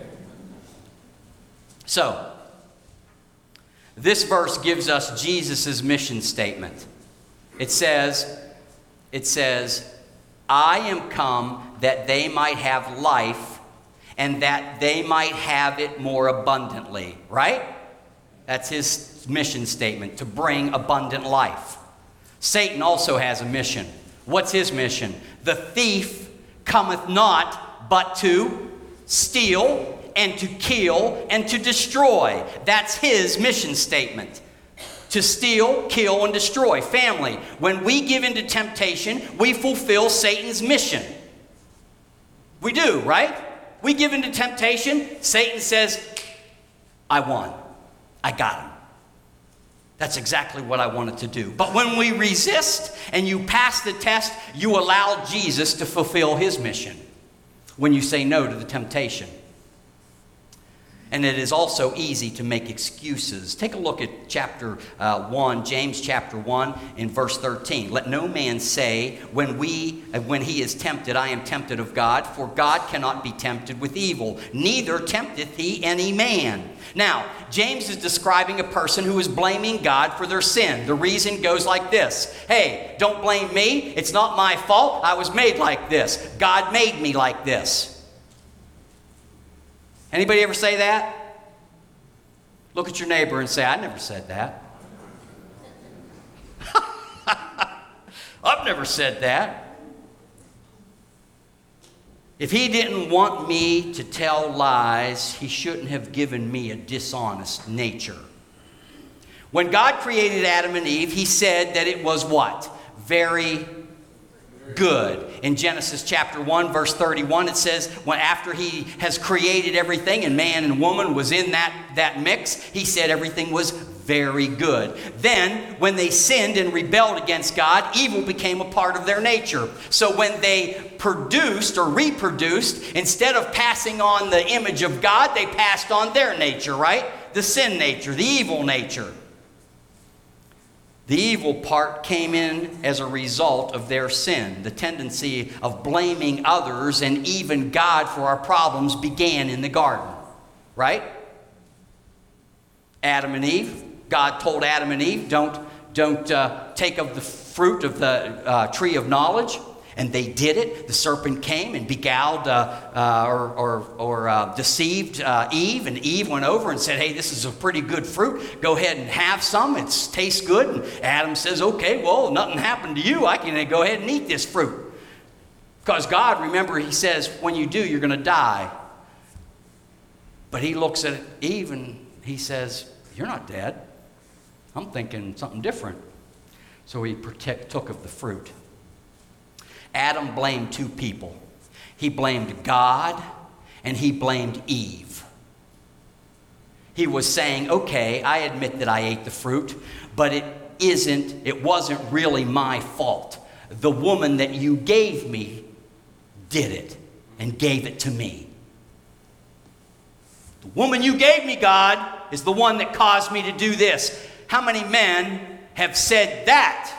So, this verse gives us Jesus' mission statement. It says, it says, I am come that they might have life and that they might have it more abundantly. Right? That's his mission statement, to bring abundant life. Satan also has a mission. What's his mission? The thief cometh not but to steal and to kill and to destroy. That's his mission statement. To steal, kill, and destroy. Family, when we give into temptation, we fulfill Satan's mission. We do, right? We give into temptation, Satan says, I won. I got him. That's exactly what I wanted to do. But when we resist and you pass the test, you allow Jesus to fulfill his mission when you say no to the temptation. And it is also easy to make excuses. Take a look at chapter uh, one, James chapter one, in verse thirteen. Let no man say, when we, when he is tempted, I am tempted of God, for God cannot be tempted with evil, neither tempteth he any man. Now, James is describing a person who is blaming God for their sin. The reason goes like this. Hey, don't blame me. It's not my fault. I was made like this. God made me like this. Anybody ever say that? Look at your neighbor and say, I never said that. I've never said that. If he didn't want me to tell lies, he shouldn't have given me a dishonest nature. When God created Adam and Eve, he said that it was what? Very good. In Genesis chapter one, verse thirty-one, it says, when after he has created everything and man and woman was in that, that mix, he said everything was very good. Then, when they sinned and rebelled against God, evil became a part of their nature. So when they produced or reproduced, instead of passing on the image of God, they passed on their nature, right? The sin nature, the evil nature. The evil part came in as a result of their sin. The tendency of blaming others and even God for our problems began in the garden, right? Adam and Eve. God told Adam and Eve, don't, don't uh, take of the fruit of the uh, tree of knowledge. And they did it. The serpent came and beguiled uh, uh, or, or, or uh, deceived uh, Eve. And Eve went over and said, hey, this is a pretty good fruit. Go ahead and have some. It tastes good. And Adam says, okay, well, nothing happened to you. I can go ahead and eat this fruit. Because God, remember, he says, when you do, you're going to die. But he looks at Eve and he says, you're not dead. I'm thinking something different. So he protect, took of the fruit. Adam blamed two people. He blamed God and he blamed Eve. He was saying, okay, I admit that I ate the fruit, but it isn't, it wasn't really my fault. The woman that you gave me did it and gave it to me. The woman you gave me, God, is the one that caused me to do this. How many men have said that?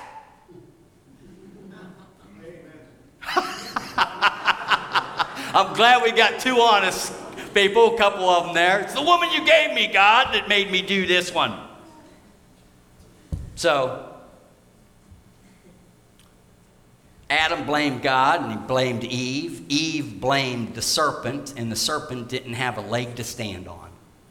I'm glad we got two honest people, a couple of them there. It's the woman you gave me, God, that made me do this one. So, Adam blamed God and he blamed Eve. Eve blamed the serpent, and the serpent didn't have a leg to stand on.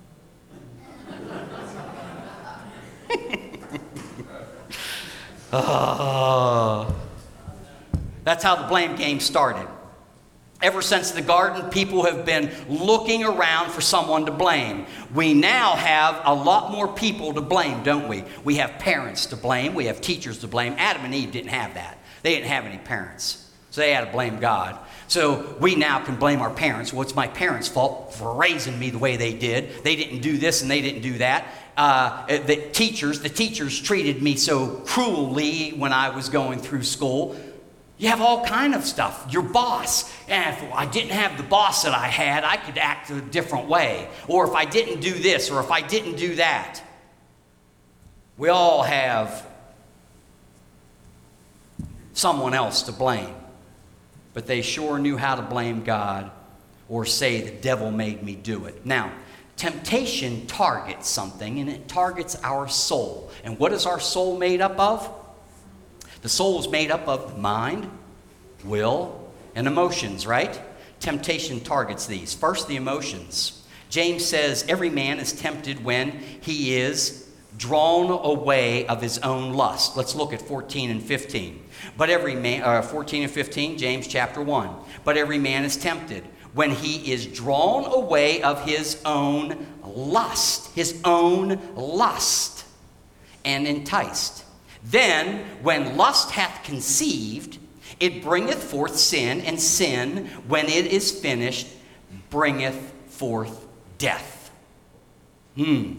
Oh. That's how the blame game started. Ever since the garden, people have been looking around for someone to blame. We now have a lot more people to blame, don't we? We have parents to blame. We have teachers to blame. Adam and Eve didn't have that. They didn't have any parents. So they had to blame God. So we now can blame our parents. Well, it's my parents' fault for raising me the way they did. They didn't do this and they didn't do that. Uh, the teachers, the teachers treated me so cruelly when I was going through school. You have all kind of stuff. Your boss. And if I didn't have the boss that I had, I could act a different way. Or if I didn't do this, or if I didn't do that. We all have someone else to blame. But they sure knew how to blame God or say the devil made me do it. Now, temptation targets something, and it targets our soul. And what is our soul made up of? The soul is made up of the mind, will, and emotions, right? Temptation targets these. First, the emotions. James says every man is tempted when he is drawn away of his own lust. Let's look at fourteen and fifteen. But every man, uh, fourteen and fifteen, James chapter one. But every man is tempted when he is drawn away of his own lust, his own lust, and enticed. Then, when lust hath conceived, it bringeth forth sin, and sin, when it is finished, bringeth forth death. Hmm.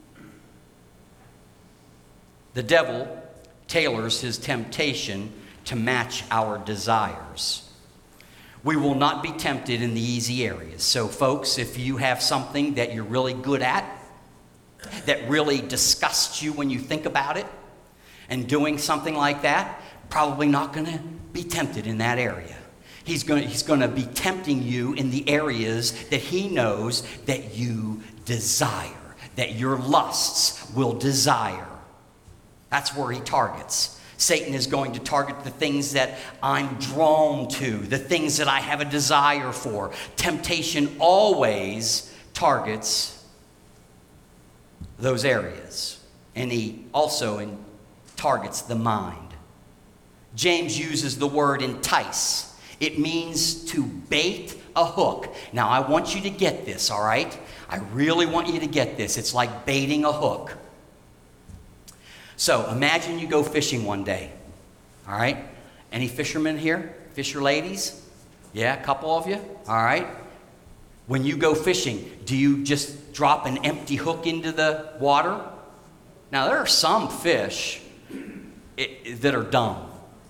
The devil tailors his temptation to match our desires. We will not be tempted in the easy areas. So, folks, if you have something that you're really good at, that really disgusts you when you think about it, and doing something like that, probably not going to be tempted in that area. He's going he's going to be tempting you in the areas that he knows that you desire, that your lusts will desire. That's where he targets. Satan is going to target the things that I'm drawn to, the things that I have a desire for. Temptation always targets those areas. And he also in targets the mind. James uses the word entice. It means to bait a hook. Now, I want you to get this, all right? I really want you to get this. It's like baiting a hook. So, imagine you go fishing one day, all right? Any fishermen here? Fisher ladies? Yeah, a couple of you? All right. When you go fishing, do you just drop an empty hook into the water? Now, there are some fish It, that are dumb.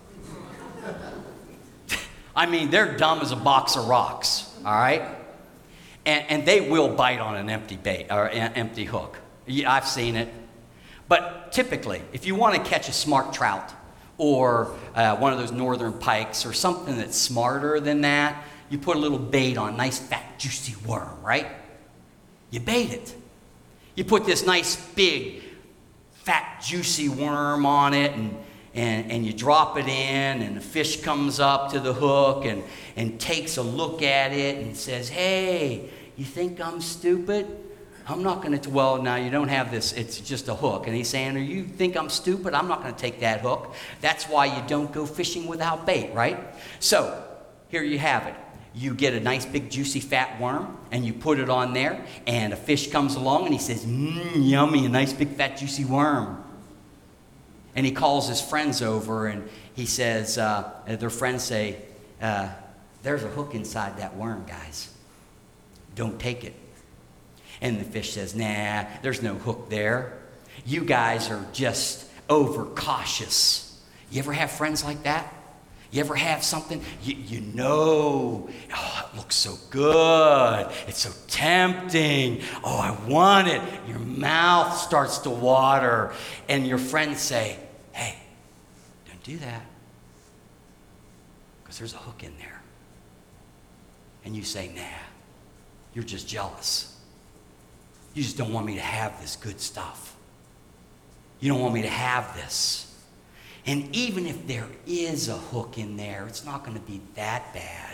I mean, they're dumb as a box of rocks, all right? And, and they will bite on an empty bait or an empty hook. Yeah, I've seen it. But typically, if you want to catch a smart trout or uh, one of those northern pikes or something that's smarter than that, you put a little bait on, nice fat juicy worm, right? You bait it. You put this nice big fat juicy worm on it, and, and, and you drop it in, and the fish comes up to the hook and, and takes a look at it and says, hey, you think I'm stupid? I'm not going to, well, now you don't have this, it's just a hook. And he's saying, "Do you think I'm stupid? I'm not going to take that hook." That's why you don't go fishing without bait, right? So, here you have it. You get a nice big juicy fat worm and you put it on there, and a fish comes along and he says, mmm, yummy, a nice big fat juicy worm. And he calls his friends over and he says, uh, their friends say, uh, there's a hook inside that worm, guys. Don't take it. And the fish says, nah, there's no hook there. You guys are just overcautious. You ever have friends like that? You ever have something, you, you know, oh, it looks so good. It's so tempting. Oh, I want it. Your mouth starts to water. And your friends say, hey, don't do that. Because there's a hook in there. And you say, nah, you're just jealous. You just don't want me to have this good stuff. You don't want me to have this. And even if there is a hook in there, it's not going to be that bad.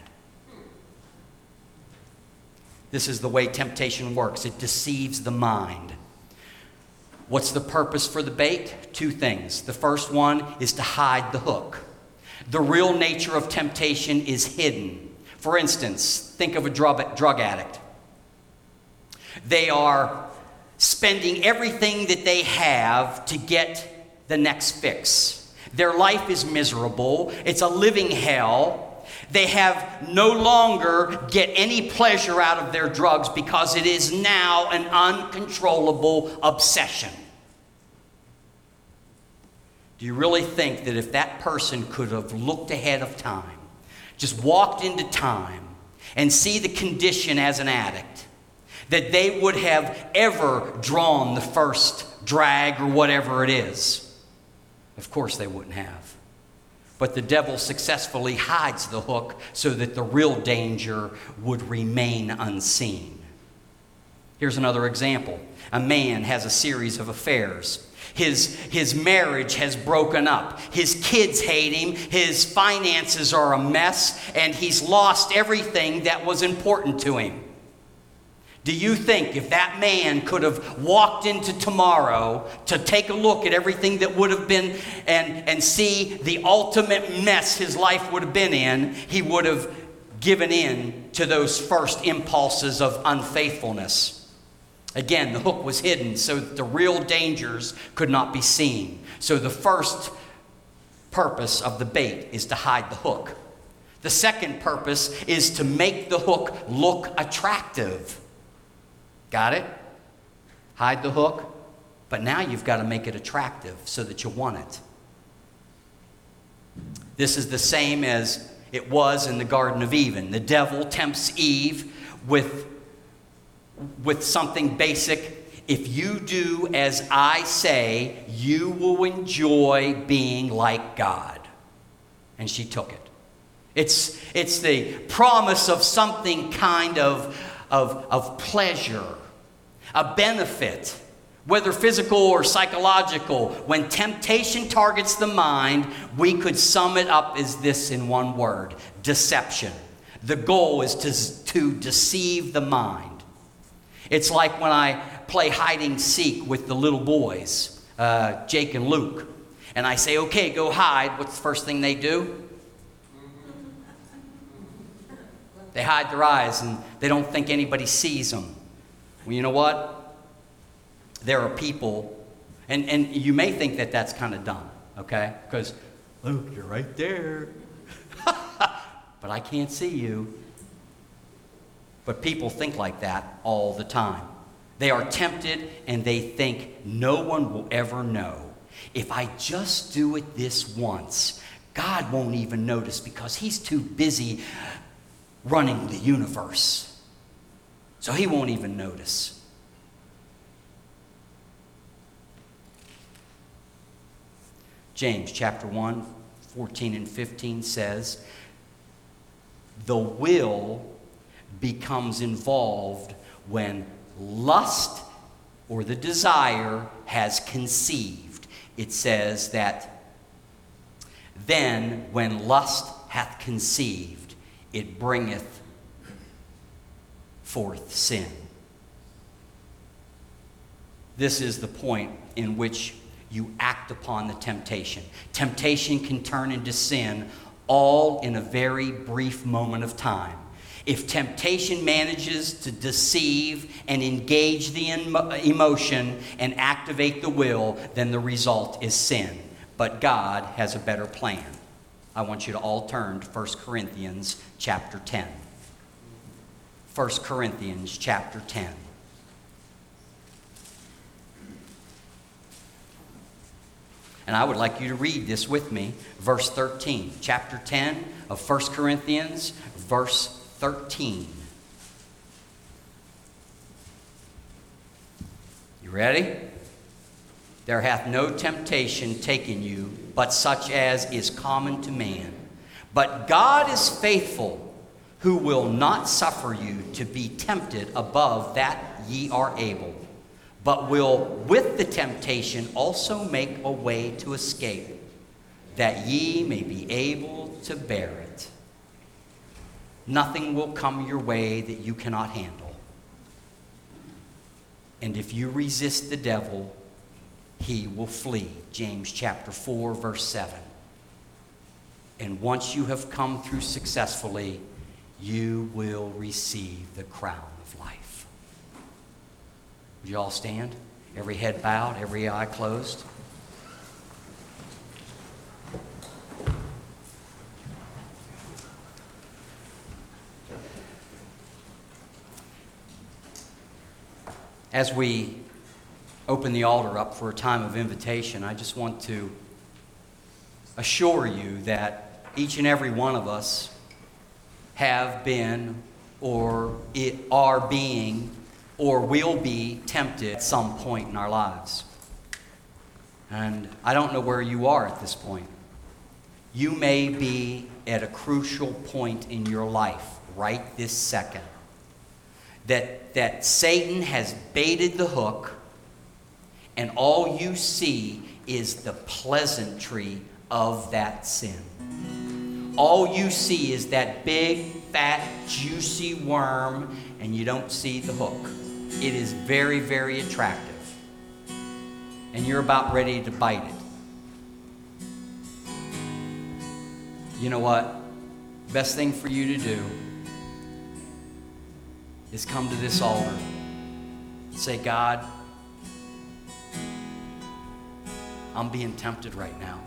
This is the way temptation works. It deceives the mind. What's the purpose for the bait? Two things. The first one is to hide the hook. The real nature of temptation is hidden. For instance, think of a drug, drug addict. They are spending everything that they have to get the next fix. Their life is miserable. It's a living hell. They have no longer get any pleasure out of their drugs because it is now an uncontrollable obsession. Do you really think that if that person could have looked ahead of time, just walked into time and see the condition as an addict, that they would have ever drawn the first drag or whatever it is? Of course they wouldn't have. But the devil successfully hides the hook so that the real danger would remain unseen. Here's another example. A man has a series of affairs. His, his marriage has broken up. His kids hate him. His finances are a mess. And he's lost everything that was important to him. Do you think if that man could have walked into tomorrow to take a look at everything that would have been and, and see the ultimate mess his life would have been in, he would have given in to those first impulses of unfaithfulness? Again, the hook was hidden so that the real dangers could not be seen. So the first purpose of the bait is to hide the hook. The second purpose is to make the hook look attractive. Got it? Hide the hook, but now you've got to make it attractive so that you want it. This is the same as it was in the Garden of Eden. The devil tempts Eve with, with something basic. If you do as I say, you will enjoy being like God. And she took it. It's, it's the promise of something kind of Of, of pleasure, a benefit, whether physical or psychological. When temptation targets the mind, we could sum it up as this in one word: deception. The goal is to, to deceive the mind. It's like when I play hide and seek with the little boys, uh, Jake and Luke, and I say, okay, go hide. What's the first thing they do? They hide their eyes and they don't think anybody sees them. Well, you know what? There are people, and, and you may think that that's kind of dumb, okay? Because, Luke, you're right there. But I can't see you. But people think like that all the time. They are tempted and they think no one will ever know. If I just do it this once, God won't even notice because he's too busy running the universe. So he won't even notice. James chapter one, fourteen and fifteen says, the will becomes involved when lust or the desire has conceived. It says that then when lust hath conceived, it bringeth forth sin. This is the point in which you act upon the temptation. Temptation can turn into sin all in a very brief moment of time. If temptation manages to deceive and engage the emotion and activate the will, then the result is sin. But God has a better plan. I want you to all turn to First Corinthians chapter ten. First Corinthians chapter ten. And I would like you to read this with me, verse thirteen, chapter ten of First Corinthians, verse thirteen. You ready? There hath no temptation taken you, but such as is common to man. But God is faithful, who will not suffer you to be tempted above that ye are able, but will with the temptation also make a way to escape, that ye may be able to bear it. Nothing will come your way that you cannot handle. And if you resist the devil, he will flee. James chapter four, verse seven. And once you have come through successfully, you will receive the crown of life. Would you all stand? Every head bowed, every eye closed. As we open the altar up for a time of invitation, I just want to assure you that each and every one of us have been or it are being or will be tempted at some point in our lives. And I don't know where you are at this point. You may be at a crucial point in your life right this second. That, that Satan has baited the hook, and all you see is the pleasantry of that sin. All you see is that big, fat, juicy worm, and you don't see the hook. It is very, very attractive. And you're about ready to bite it. You know what? Best thing for you to do is come to this altar and say, God, I'm being tempted right now,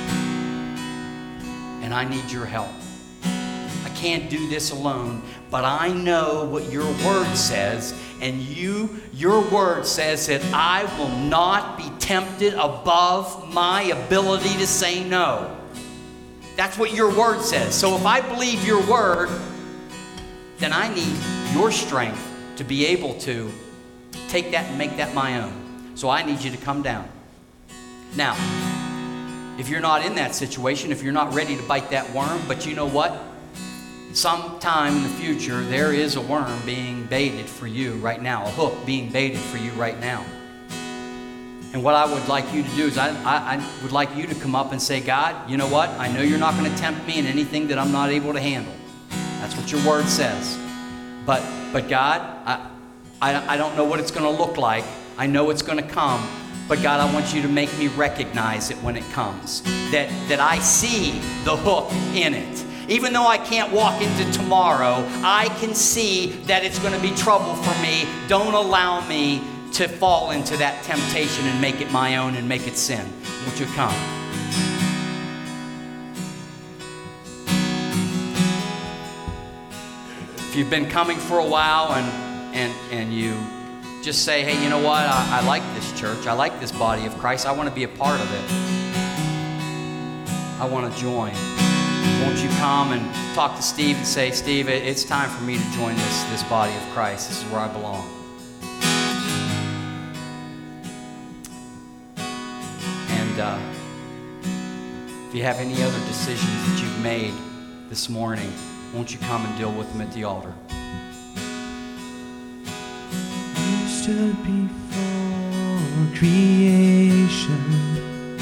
and I need your help. I can't do this alone, but I know what your word says, and you, your word says that I will not be tempted above my ability to say no. That's what your word says. So if I believe your word, then I need your strength to be able to take that and make that my own. So I need you to come down. Now, if you're not in that situation, if you're not ready to bite that worm, but you know what? Sometime in the future, there is a worm being baited for you right now, a hook being baited for you right now. And what I would like you to do is I, I, I would like you to come up and say, God, you know what? I know you're not going to tempt me in anything that I'm not able to handle. That's what your word says. But but God, I, I, I don't know what it's going to look like. I know it's going to come. But God, I want you to make me recognize it when it comes. That, that I see the hook in it. Even though I can't walk into tomorrow, I can see that it's going to be trouble for me. Don't allow me to fall into that temptation and make it my own and make it sin. Won't you come? If you've been coming for a while and and and you just say, hey, you know what? I, I like this church. I like this body of Christ. I want to be a part of it. I want to join. Won't you come and talk to Steve and say, Steve, it's time for me to join this, this body of Christ. This is where I belong. And uh, if you have any other decisions that you've made this morning, won't you come and deal with them at the altar? You stood before creation,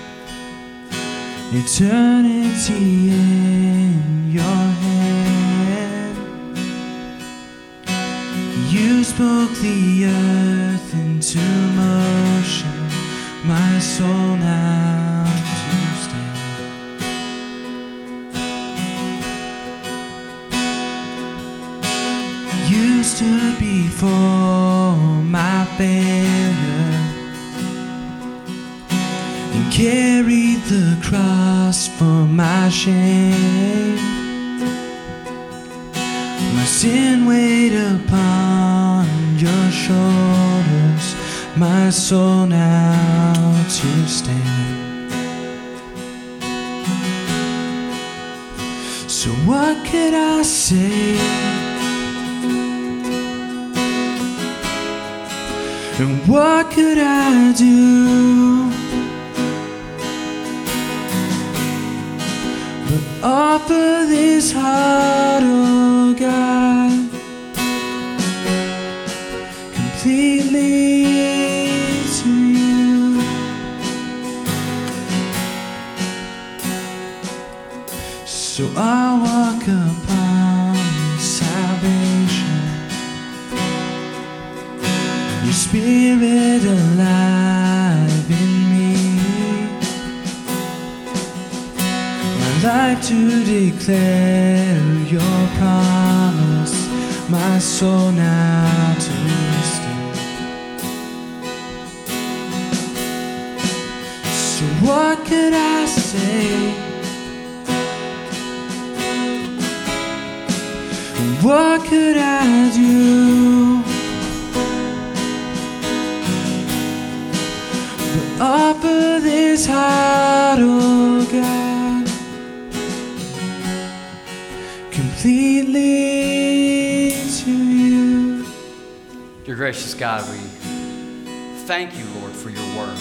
eternity in your hand. You spoke the earth into motion, my soul now to stand. You stood before my failure and carried the cross for my shame. My sin weighed upon your shoulders, my soul now to stand. what could I say? And what could I do but offer this heart, oh God, completely to you? So I walk upon salvation, your spirit alive in me, my life to declare your promise, my soul now to stay. So what could I say? What could I do but offer this heart, oh God, completely to you? Dear gracious God, we thank you, Lord, for your word.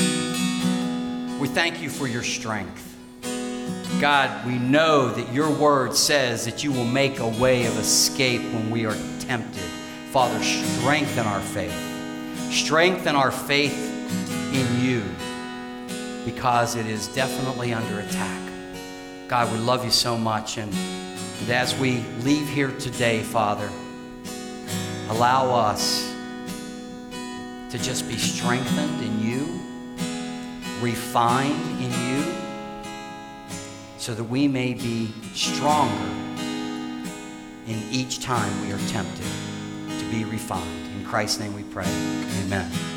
We thank you for your strength. God, we know that your word says that you will make a way of escape when we are tempted. Father, strengthen our faith. Strengthen our faith in you, because it is definitely under attack. God, we love you so much. And, and as we leave here today, Father, allow us to just be strengthened in you, refined in you, so that we may be stronger in each time we are tempted to be refined. In Christ's name we pray. Amen.